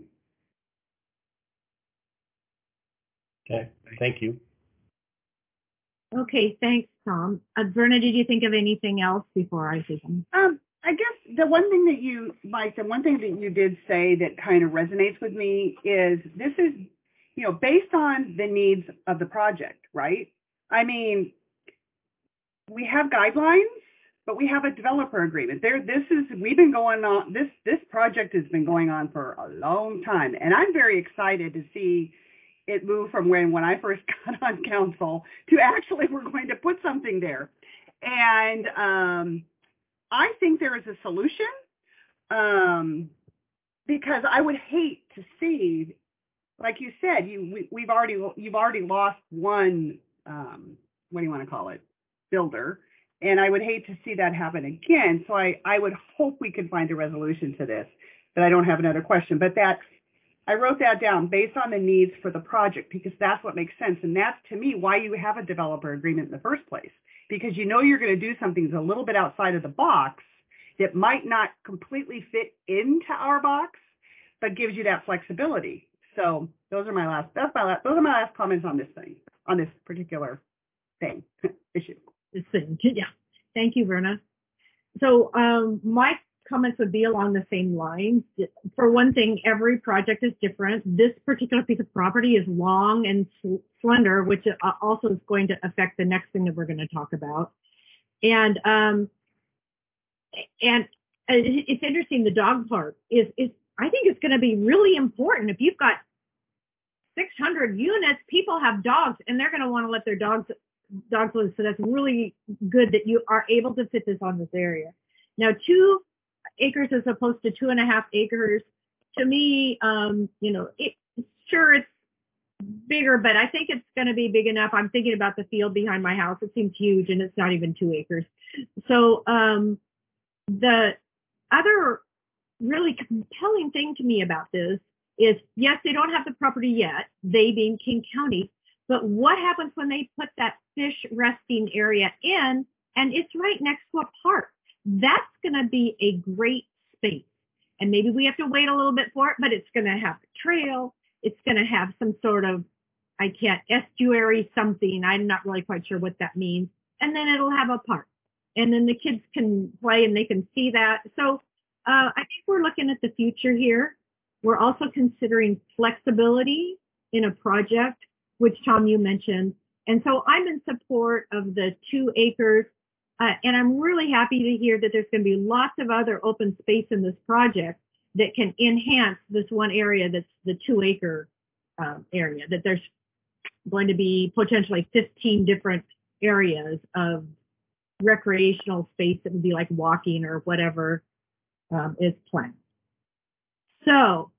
Okay, thank you. Okay, thanks, Tom. Verna, did you think of anything else before I say something? I guess the one thing that you, Mike, the one thing that you did say that kind of resonates with me is this is, you know, based on the needs of the project, right? I mean, we have guidelines, but we have a developer agreement. We've been going on, this project has been going on for a long time. And I'm very excited to see it move from when I first got on council to actually we're going to put something there. And, I think there is a solution, because I would hate to see, like you said, you've already lost one, what do you want to call it, builder, and I would hate to see that happen again. So I would hope we could find a resolution to this. But I don't have another question. But I wrote that down based on the needs for the project, because that's what makes sense, and that's to me why you have a developer agreement in the first place. Because you know you're going to do something that's a little bit outside of the box that might not completely fit into our box, but gives you that flexibility. So those are my last comments on this thing, on this particular thing, issue. This thing, yeah. Thank you, Verna. So my comments would be along the same lines. For one thing, every project is different. This particular piece of property is long and slender, which also is going to affect the next thing that we're going to talk about. And it's interesting. The dog park is I think it's going to be really important. If you've got 600 units, people have dogs, and they're going to want to let their dogs live. So that's really good that you are able to fit this on this area. Now, 2 acres as opposed to 2.5 acres. To me, you know, it's bigger, but I think it's going to be big enough. I'm thinking about the field behind my house. It seems huge, and it's not even 2 acres. So the other really compelling thing to me about this is, yes, they don't have the property yet, they being King County, but what happens when they put that fish resting area in, and it's right next to a park? That's going to be a great space. And maybe we have to wait a little bit for it, but it's going to have a trail. It's going to have some sort of, estuary something. I'm not really quite sure what that means. And then it'll have a park. And then the kids can play and they can see that. So I think we're looking at the future here. We're also considering flexibility in a project, which Tom, you mentioned. And so I'm in support of the 2 acres. And I'm really happy to hear that there's going to be lots of other open space in this project that can enhance this one area that's the 2 acre area, that there's going to be potentially 15 different areas of recreational space that would be like walking or whatever is planned. So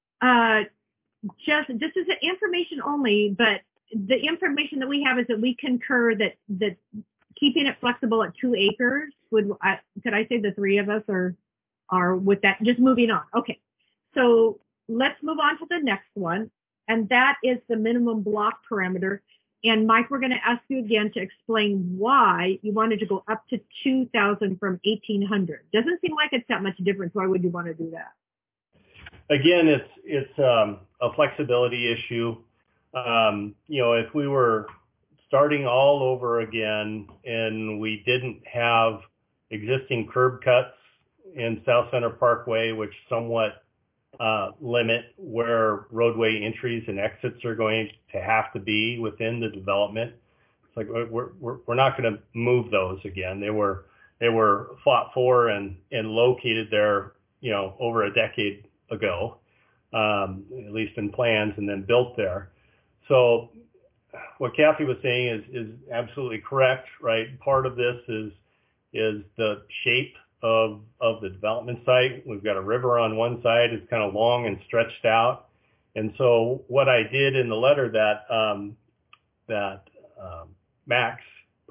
this is information only, but the information that we have is that we concur that keeping it flexible at 2 acres could I say the 3 of us are with that? Just moving on. Okay. So let's move on to the next one. And that is the minimum block parameter. And Mike, we're going to ask you again to explain why you wanted to go up to 2,000 from 1,800. Doesn't seem like it's that much difference. Why would you want to do that? Again, it's a flexibility issue. If we were starting all over again and we didn't have existing curb cuts in South Center Parkway, which somewhat limit where roadway entries and exits are going to have to be within the development. It's like we're not going to move those again. They were fought for and located there, over a decade ago, at least in plans, and then built there. So what Kathy was saying is absolutely correct, right? Part of this is the shape of the development site. We've got a river on one side. It's kind of long and stretched out. And so what I did in the letter that Max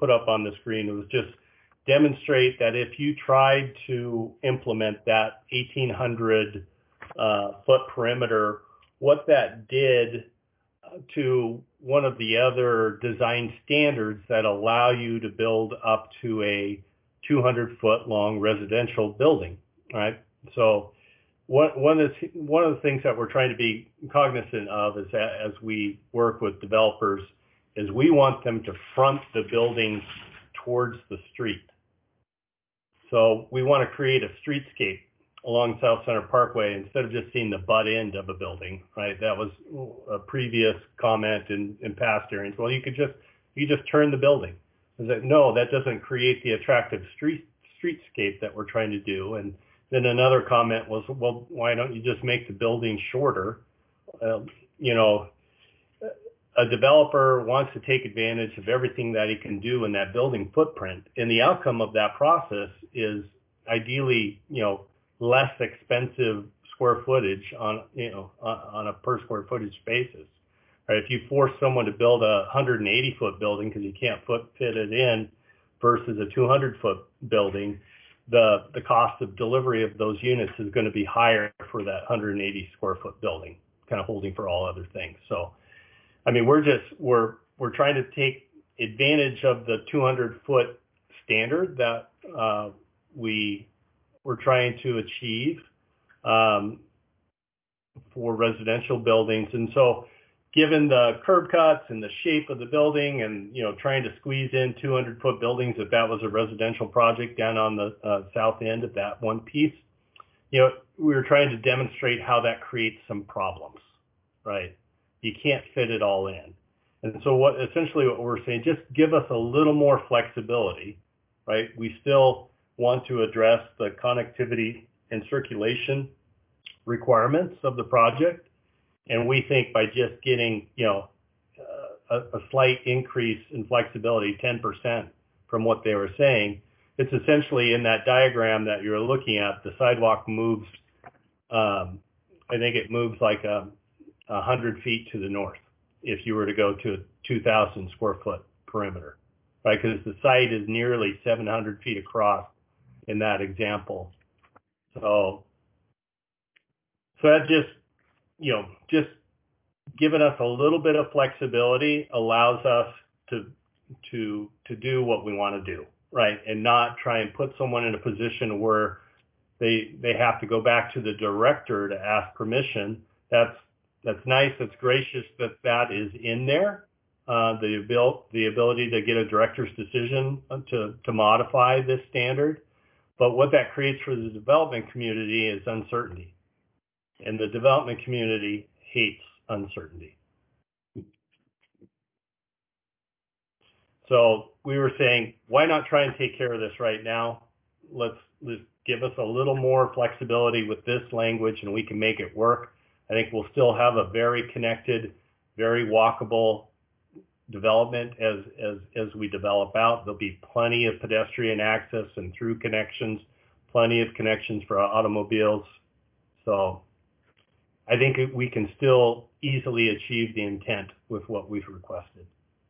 put up on the screen. It was just demonstrate that if you tried to implement that 1,800 foot perimeter, what that did to one of the other design standards that allow you to build up to a 200-foot long residential building, right? So one of the things that we're trying to be cognizant of is that as we work with developers is we want them to front the buildings towards the street. So we want to create a streetscape along South Center Parkway instead of just seeing the butt end of a building, right? That was a previous comment in past hearings. Well, you just turn the building. I said, no, that doesn't create the attractive streetscape that we're trying to do. And then another comment was, well, why don't you just make the building shorter? You know, a developer wants to take advantage of everything that he can do in that building footprint. And the outcome of that process is ideally, you know, less expensive square footage on a per square footage basis. Right? If you force someone to build a 180-foot building because you can't fit it in versus a 200-foot building, the cost of delivery of those units is going to be higher for that 180 square foot building, kind of holding for all other things. So, I mean, we're trying to take advantage of the 200-foot standard that we're trying to achieve for residential buildings. And so given the curb cuts and the shape of the building and, you know, trying to squeeze in 200-foot buildings, if that was a residential project down on the south end of that one piece, you know, we were trying to demonstrate how that creates some problems, right? You can't fit it all in. And so essentially what we're saying, just give us a little more flexibility, right? We still want to address the connectivity and circulation requirements of the project. And we think by just getting, you know, a slight increase in flexibility, 10% from what they were saying, it's essentially in that diagram that you're looking at, the sidewalk moves, I think it moves like 100 feet to the north if you were to go to a 2,000 square foot perimeter, right? Because the site is nearly 700 feet across in that example. So that just, you know, just giving us a little bit of flexibility allows us to do what we want to do, right? And not try and put someone in a position where they have to go back to the director to ask permission. That's nice. That's gracious that is in there. The ability to get a director's decision to modify this standard. But what that creates for the development community is uncertainty. And the development community hates uncertainty. So we were saying, why not try and take care of this right now? Let's give us a little more flexibility with this language and we can make it work. I think we'll still have a very connected, very walkable development as we develop out. There'll be plenty of pedestrian access and through connections, plenty of connections for automobiles. So I think we can still easily achieve the intent with what we've requested.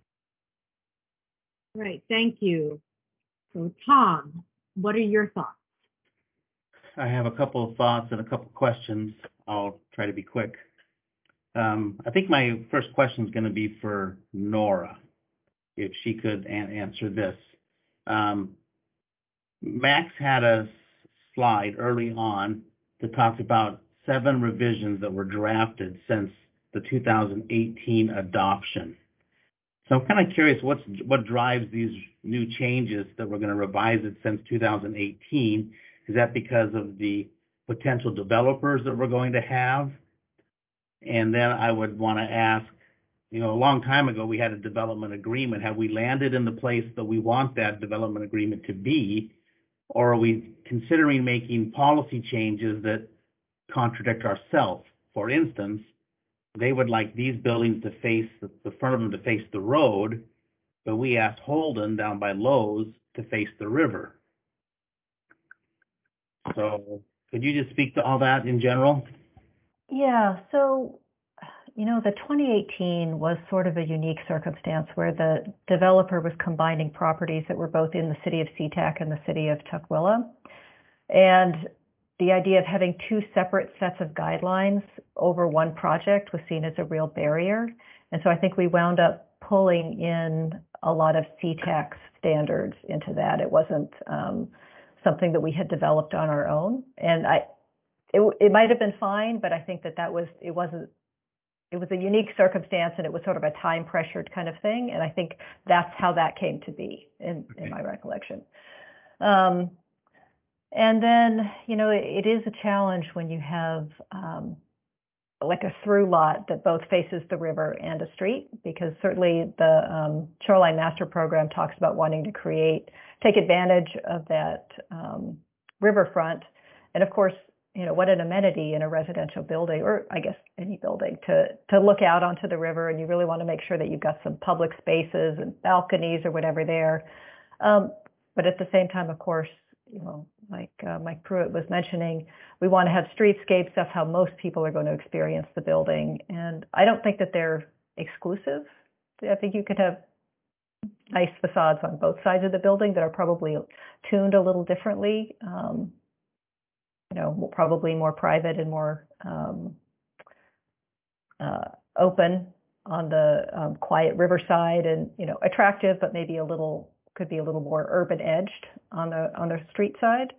Right, thank you. So Tom, what are your thoughts? I have a couple of thoughts and a couple of questions. I'll try to be quick. I think my first question is going to be for Nora, if she could answer this. Max had a slide early on that talked about 7 revisions that were drafted since the 2018 adoption. So I'm kind of curious what drives these new changes that we're going to revise it since 2018. Is that because of the potential developers that we're going to have? And then I would want to ask, you know, a long time ago, we had a development agreement. Have we landed in the place that we want that development agreement to be? Or are we considering making policy changes that contradict ourselves? For instance, they would like these buildings to face, the front of them to face the road, but we asked Holden down by Lowe's to face the river. So could you just speak to all that in general? Yeah, so the 2018 was sort of a unique circumstance where the developer was combining properties that were both in the city of SeaTac and the city of Tukwila. And the idea of having two separate sets of guidelines over one project was seen as a real barrier. And so I think we wound up pulling in a lot of SeaTac standards into that. It wasn't something that we had developed on our own. And it might have been fine, but I think it was a unique circumstance, and it was sort of a time pressured kind of thing. And I think that's how that came to be in my recollection. And then, it is a challenge when you have like a through lot that both faces the river and a street, because certainly the Shoreline Master Program talks about wanting to take advantage of that riverfront. And of course, what an amenity in a residential building, or I guess any building, to look out onto the river, and you really want to make sure that you've got some public spaces and balconies or whatever there. But at the same time, of course, like Mike Pruitt was mentioning, we want to have streetscapes. That's how most people are going to experience the building. And I don't think that they're exclusive. I think you could have nice facades on both sides of the building that are probably tuned a little differently. Probably more private and more open on the quiet riverside, and attractive, but maybe could be a little more urban edged on the street side.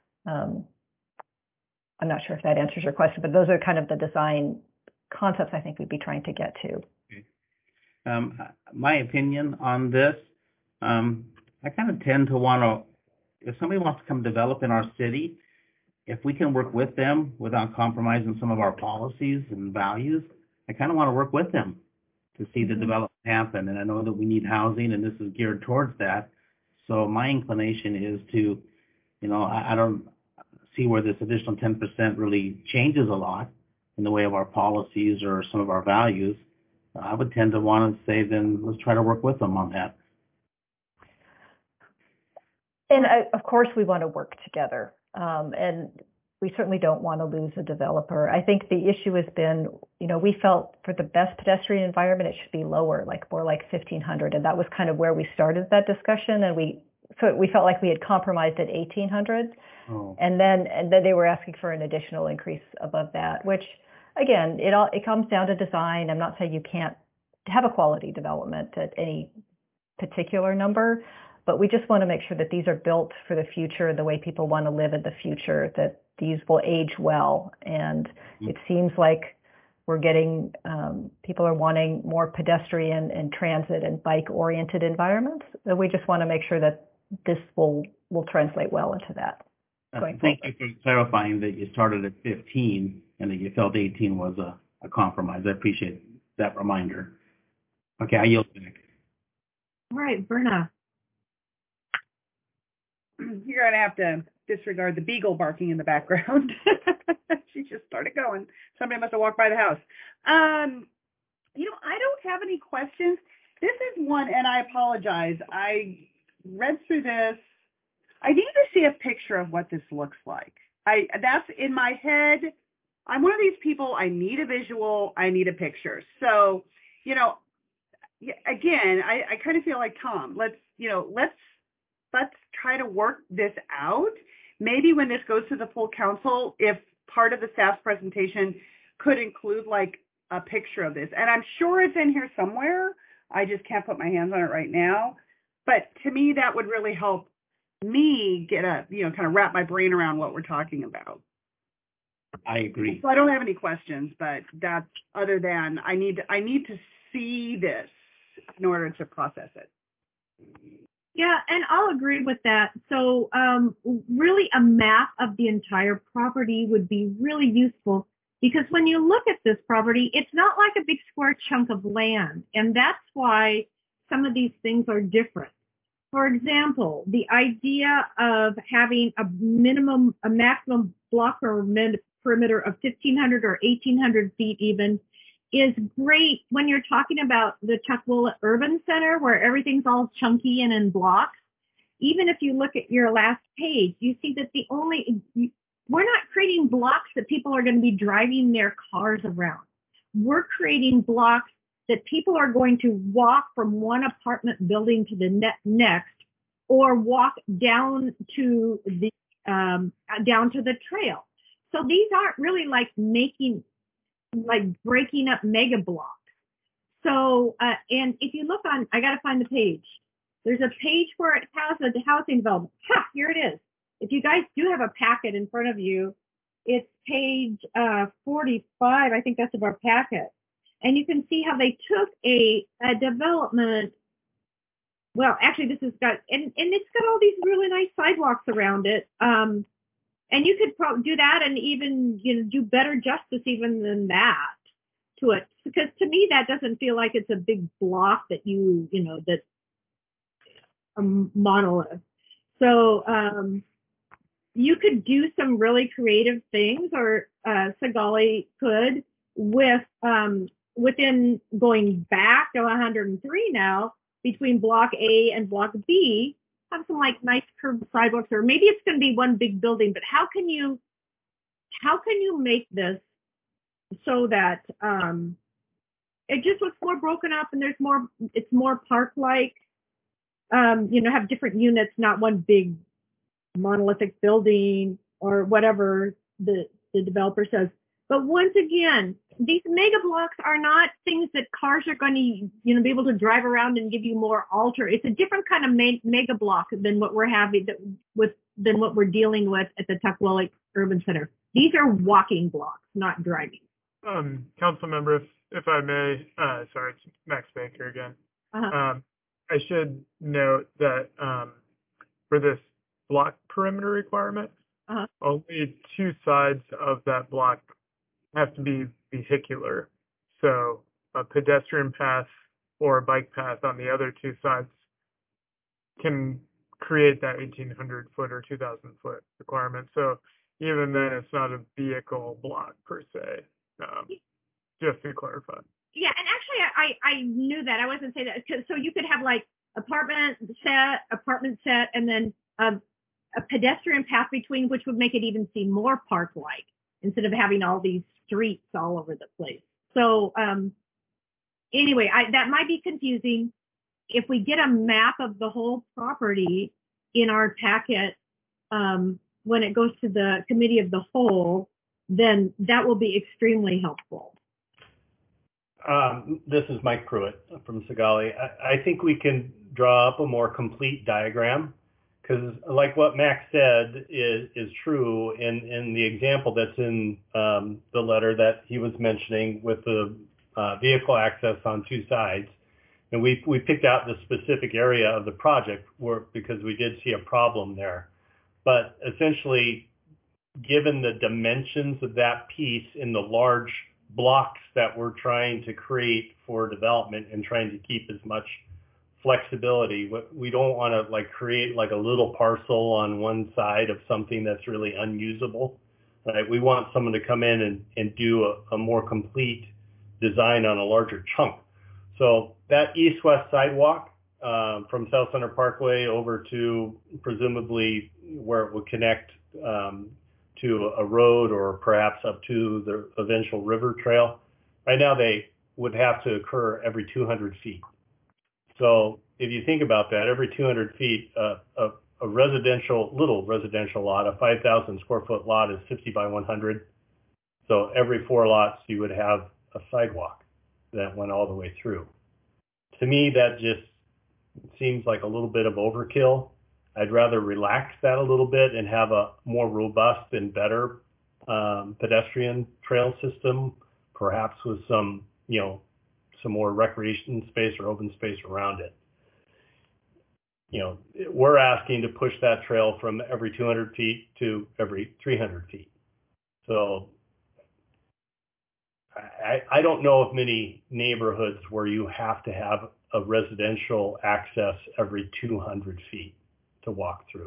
I'm not sure if that answers your question, but those are kind of the design concepts I think we'd be trying to get to. Okay. My opinion on this, I kind of tend to want to, if somebody wants to come develop in our city, if we can work with them without compromising some of our policies and values, I kind of want to work with them to see the development happen. And I know that we need housing, and this is geared towards that. So my inclination is to, I don't see where this additional 10% really changes a lot in the way of our policies or some of our values. I would tend to want to say, then let's try to work with them on that. And of course, we want to work together. And we certainly don't want to lose a developer. I think the issue has been, we felt for the best pedestrian environment, it should be lower, more like 1,500. And that was kind of where we started that discussion. And we felt like we had compromised at 1,800. Oh. And then they were asking for an additional increase above that, which again, it comes down to design. I'm not saying you can't have a quality development at any particular number, but we just want to make sure that these are built for the future, the way people want to live in the future, that these will age well. And it seems like we're getting, people are wanting more pedestrian and transit and bike-oriented environments. So we just want to make sure that this will translate well into that. Thank you for clarifying that you started at 15 and that you felt 18 was a compromise. I appreciate that reminder. Okay, I yield back. All right, Verna. You're going to have to disregard the beagle barking in the background. She just started going. Somebody must have walked by the house. I don't have any questions. This is one, and I apologize. I read through this. I need to see a picture of what this looks like. That's in my head. I'm one of these people, I need a visual, I need a picture. So, again, I kind of feel like Tom, let's try to work this out. Maybe when this goes to the full council, if part of the staff's presentation could include like a picture of this. And I'm sure it's in here somewhere. I just can't put my hands on it right now. But to me, that would really help me get kind of wrap my brain around what we're talking about. I agree. So I don't have any questions, but that's other than I need to see this in order to process it. Yeah, and I'll agree with that. So really a map of the entire property would be really useful, because when you look at this property, it's not like a big square chunk of land. And that's why some of these things are different. For example, the idea of having a maximum block perimeter of 1,500 or 1,800 feet even is great when you're talking about the Tukwila Urban Center, where everything's all chunky and in blocks. Even if you look at your last page, you see that we're not creating blocks that people are going to be driving their cars around. we're creating blocks that people are going to walk from one apartment building to the next, or walk down to the trail. So these aren't really like breaking up mega blocks. So, and if you look on, I got to find the page. There's a page where it has the housing development. Here it is. If you guys do have a packet in front of you, it's page 45. I think that's of our packet. And you can see how they took a development. Well, actually, this has got, and it's got all these really nice sidewalks around it. And you could probably do that and even, do better justice even than that to it. Because to me, that doesn't feel like it's a big block that that's a monolith. So you could do some really creative things, or Sigali could, with within going back to 103 now, between block A and block B, have some like nice curved sidewalks, or maybe it's going to be one big building, but how can you make this so that it just looks more broken up and it's more park-like, have different units, not one big monolithic building or whatever the developer says. But once again, these mega blocks are not things that cars are going to, be able to drive around and give you more alter. It's a different kind of mega block than what we're having than what we're dealing with at the Tukwila Urban Center. These are walking blocks, not driving. Council member, if I may, sorry, it's Max Baker again. Uh-huh. I should note that for this block perimeter requirement, uh-huh. only two sides of that block have to be vehicular. So a pedestrian path or a bike path on the other two sides can create that 1,800 foot or 2,000 foot requirement. So even then, it's not a vehicle block per se. Just to clarify. Yeah, and actually, I knew that. I wasn't saying that. So you could have like apartment set, and then a pedestrian path between, which would make it even seem more park-like instead of having all these streets all over the place. So anyway, that might be confusing. If we get a map of the whole property in our packet when it goes to the committee of the whole, then that will be extremely helpful. This is Mike Pruitt from Sigali. I think we can draw up a more complete diagram, because like what Max said is true in the example that's in the letter that he was mentioning with the vehicle access on two sides. And we picked out the specific area of the project because we did see a problem there. But essentially, given the dimensions of that piece in the large blocks that we're trying to create for development and trying to keep as much flexibility, we don't want to create like a little parcel on one side of something that's really unusable. Right? We want someone to come in and do a more complete design on a larger chunk. So that east-west sidewalk from South Center Parkway over to presumably where it would connect to a road or perhaps up to the eventual river trail. Right now, they would have to occur every 200 feet. So if you think about that, every 200 feet, a little residential lot, a 5,000 square foot lot is 50 by 100. So every 4 lots, you would have a sidewalk that went all the way through. To me, that just seems like a little bit of overkill. I'd rather relax that a little bit and have a more robust and better pedestrian trail system, perhaps with some more recreation space or open space around it. We're asking to push that trail from every 200 feet to every 300 feet. So I don't know of many neighborhoods where you have to have a residential access every 200 feet to walk through.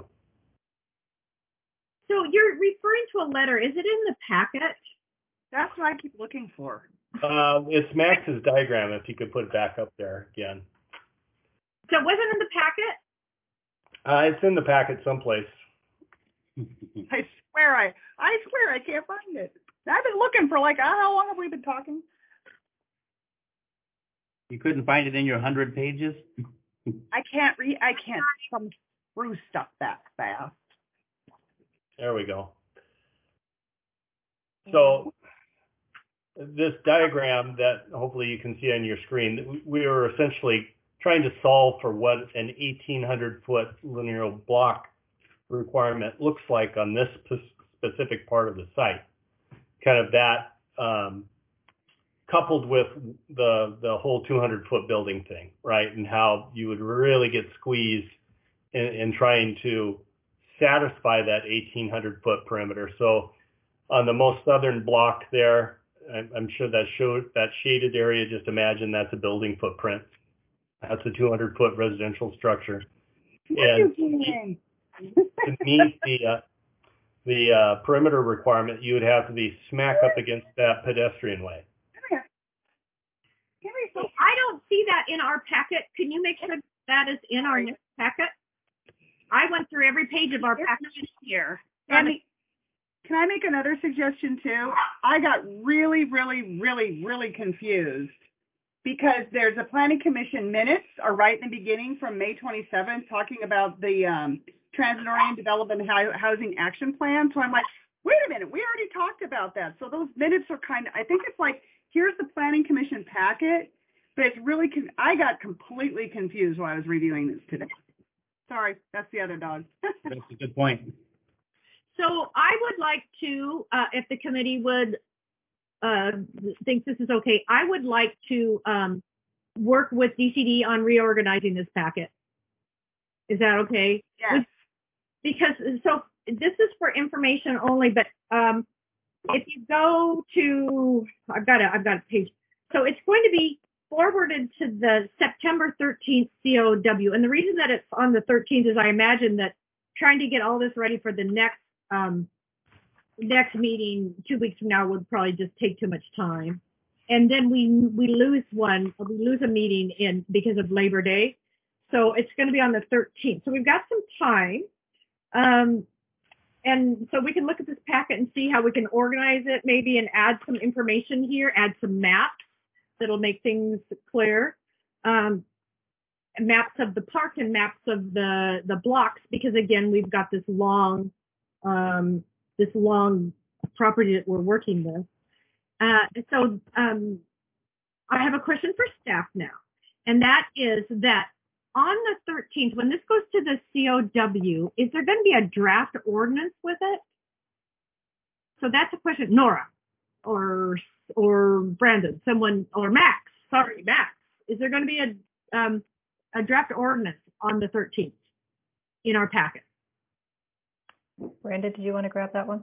So you're referring to a letter. Is it in the packet? That's what I keep looking for. It's Max's diagram, if you could put it back up there again. So was it in the packet? It's in the packet someplace. I swear I can't find it. I've been looking for how long have we been talking? You couldn't find it in your 100 pages? I can't thumb through stuff that fast. There we go. So this diagram that hopefully you can see on your screen, we are essentially trying to solve for what an 1,800-foot linear block requirement looks like on this specific part of the site. Kind of that coupled with the whole 200-foot building thing, right? And how you would really get squeezed in trying to satisfy that 1,800-foot perimeter. So on the most southern block there, I'm sure that shaded area, just imagine that's a building footprint. That's a 200-foot residential structure. And to meet the perimeter requirement, you would have to be smack up against that pedestrian way. So I don't see that in our packet. Can you make sure that is in our next packet? I went through every page of our packet here. Andy, can I make another suggestion too? I got really, really, really, really confused because there's a planning commission minutes are right in the beginning from May 27th talking about the transit-oriented development housing action plan. So I'm like, wait a minute, we already talked about that. So those minutes are I think it's like, here's the planning commission packet, but it's really, I got completely confused while I was reviewing this today. Sorry, that's the other dog. That's a good point. So I would like to, if the committee would think this is okay, I would like to work with DCD on reorganizing this packet. Is that okay? Yes. Because, so this is for information only, but if you go to, I've got a page. So it's going to be forwarded to the September 13th COW. And the reason that it's on the 13th is I imagine that trying to get all this ready for the next meeting 2 weeks from now would probably just take too much time. And then we lose a meeting because of Labor Day. So it's going to be on the 13th. So we've got some time. And so we can look at this packet and see how we can organize it maybe and add some information here, add some maps that'll make things clear. Maps of the park and maps of the blocks, because again, we've got this long property that we're working with. So I have a question for staff now, and that is that on the 13th, when this goes to the COW, is there going to be a draft ordinance with it? So that's a question, Nora, or Brandon, someone, or Max. Sorry, Max. Is there going to be a draft ordinance on the 13th in our packet? Brandon, did you want to grab that one?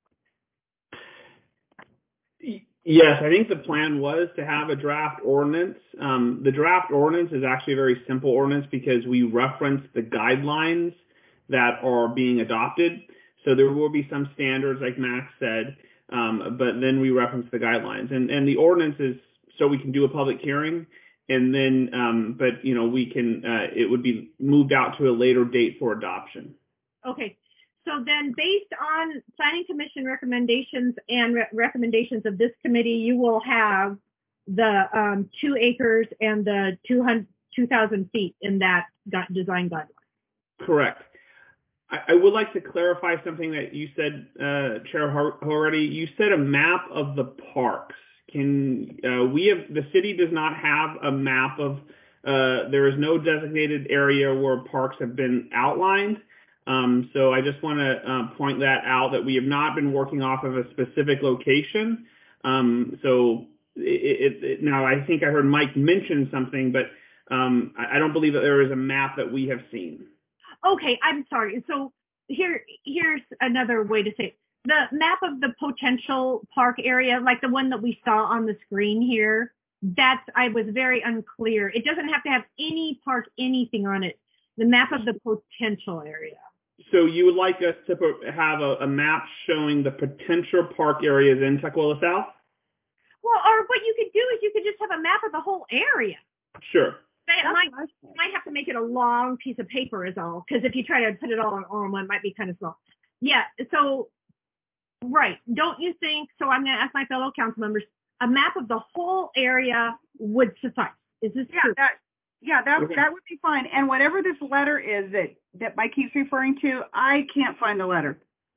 Yes, I think the plan was to have a draft ordinance. The draft ordinance is actually a very simple ordinance because we reference the guidelines that are being adopted. So there will be some standards, like Max said, but then we reference the guidelines. And the ordinance is so we can do a public hearing, and then, but you know, we can. It would be moved out to a later date for adoption. Okay. So then, based on Planning Commission recommendations and recommendations of this committee, you will have the 2 acres and the 2,000 feet in that design guideline. Correct. I would like to clarify something that you said, Chair Hoherty. You said a map of the parks. The city does not have a map of, there is no designated area where parks have been outlined. So I just want to point that out, that we have not been working off of a specific location. So now I think I heard Mike mention something, but I don't believe that there is a map that we have seen. Okay, I'm sorry. So here's another way to say it. The map of the potential park area, like the one that we saw on the screen here, I was very unclear. It doesn't have to have any park, anything on it. The map of the potential area. So you would like us to have a map showing the potential park areas in Tukwila South? Well, or what you could do is you could just have a map of the whole area. Sure. You might have to make it a long piece of paper is all, because if you try to put it all on one, it might be kind of small. Yeah, so, right. Don't you think, so I'm going to ask my fellow council members, a map of the whole area would suffice. Is this Yeah, true? that would be fine. And whatever this letter is that Mike keeps referring to, I can't find the letter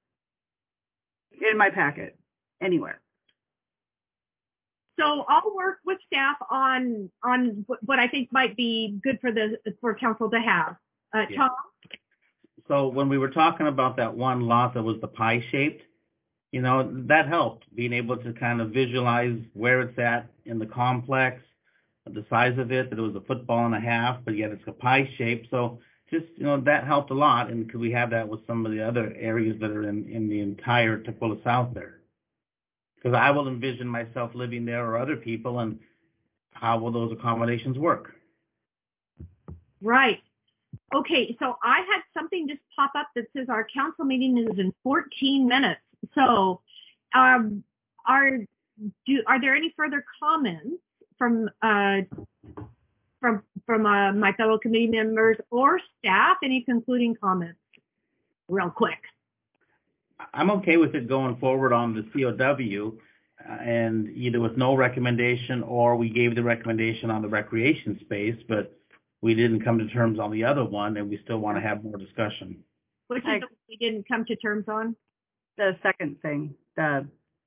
in my packet anywhere. So I'll work with staff on what I think might be good for council to have. Yeah. Tom? So when we were talking about that one lot that was the pie shaped, that helped, being able to kind of visualize where it's at in the complex, the size of it, that it was a football and a half, but yet it's a pie shape. So just, that helped a lot. And could we have that with some of the other areas that are in the entire Tukwila South there? Because I will envision myself living there or other people, and how will those accommodations work? Right. Okay, so I had something just pop up that says our council meeting is in 14 minutes. So are there any further comments from my fellow committee members or staff? Any concluding comments real quick? I'm okay with it going forward on the COW, and either with no recommendation, or we gave the recommendation on the recreation space, but we didn't come to terms on the other one, and we still want to have more discussion. Which is the one we didn't come to terms on? The second thing, the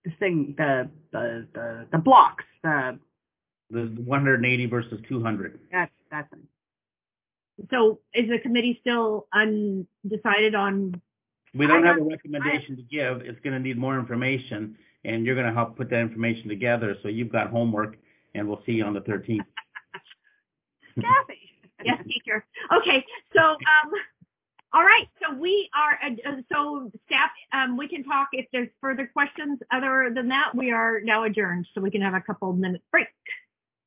blocks, the 180 versus 200. That thing. So is the committee still undecided on? We don't have a recommendation to give. It's going to need more information, and you're going to help put that information together. So you've got homework, and we'll see you on the 13th. Kathy. Yes, teacher. Okay, so all right. So we are so staff. We can talk if there's further questions. Other than that, we are now adjourned, so we can have a couple minutes break.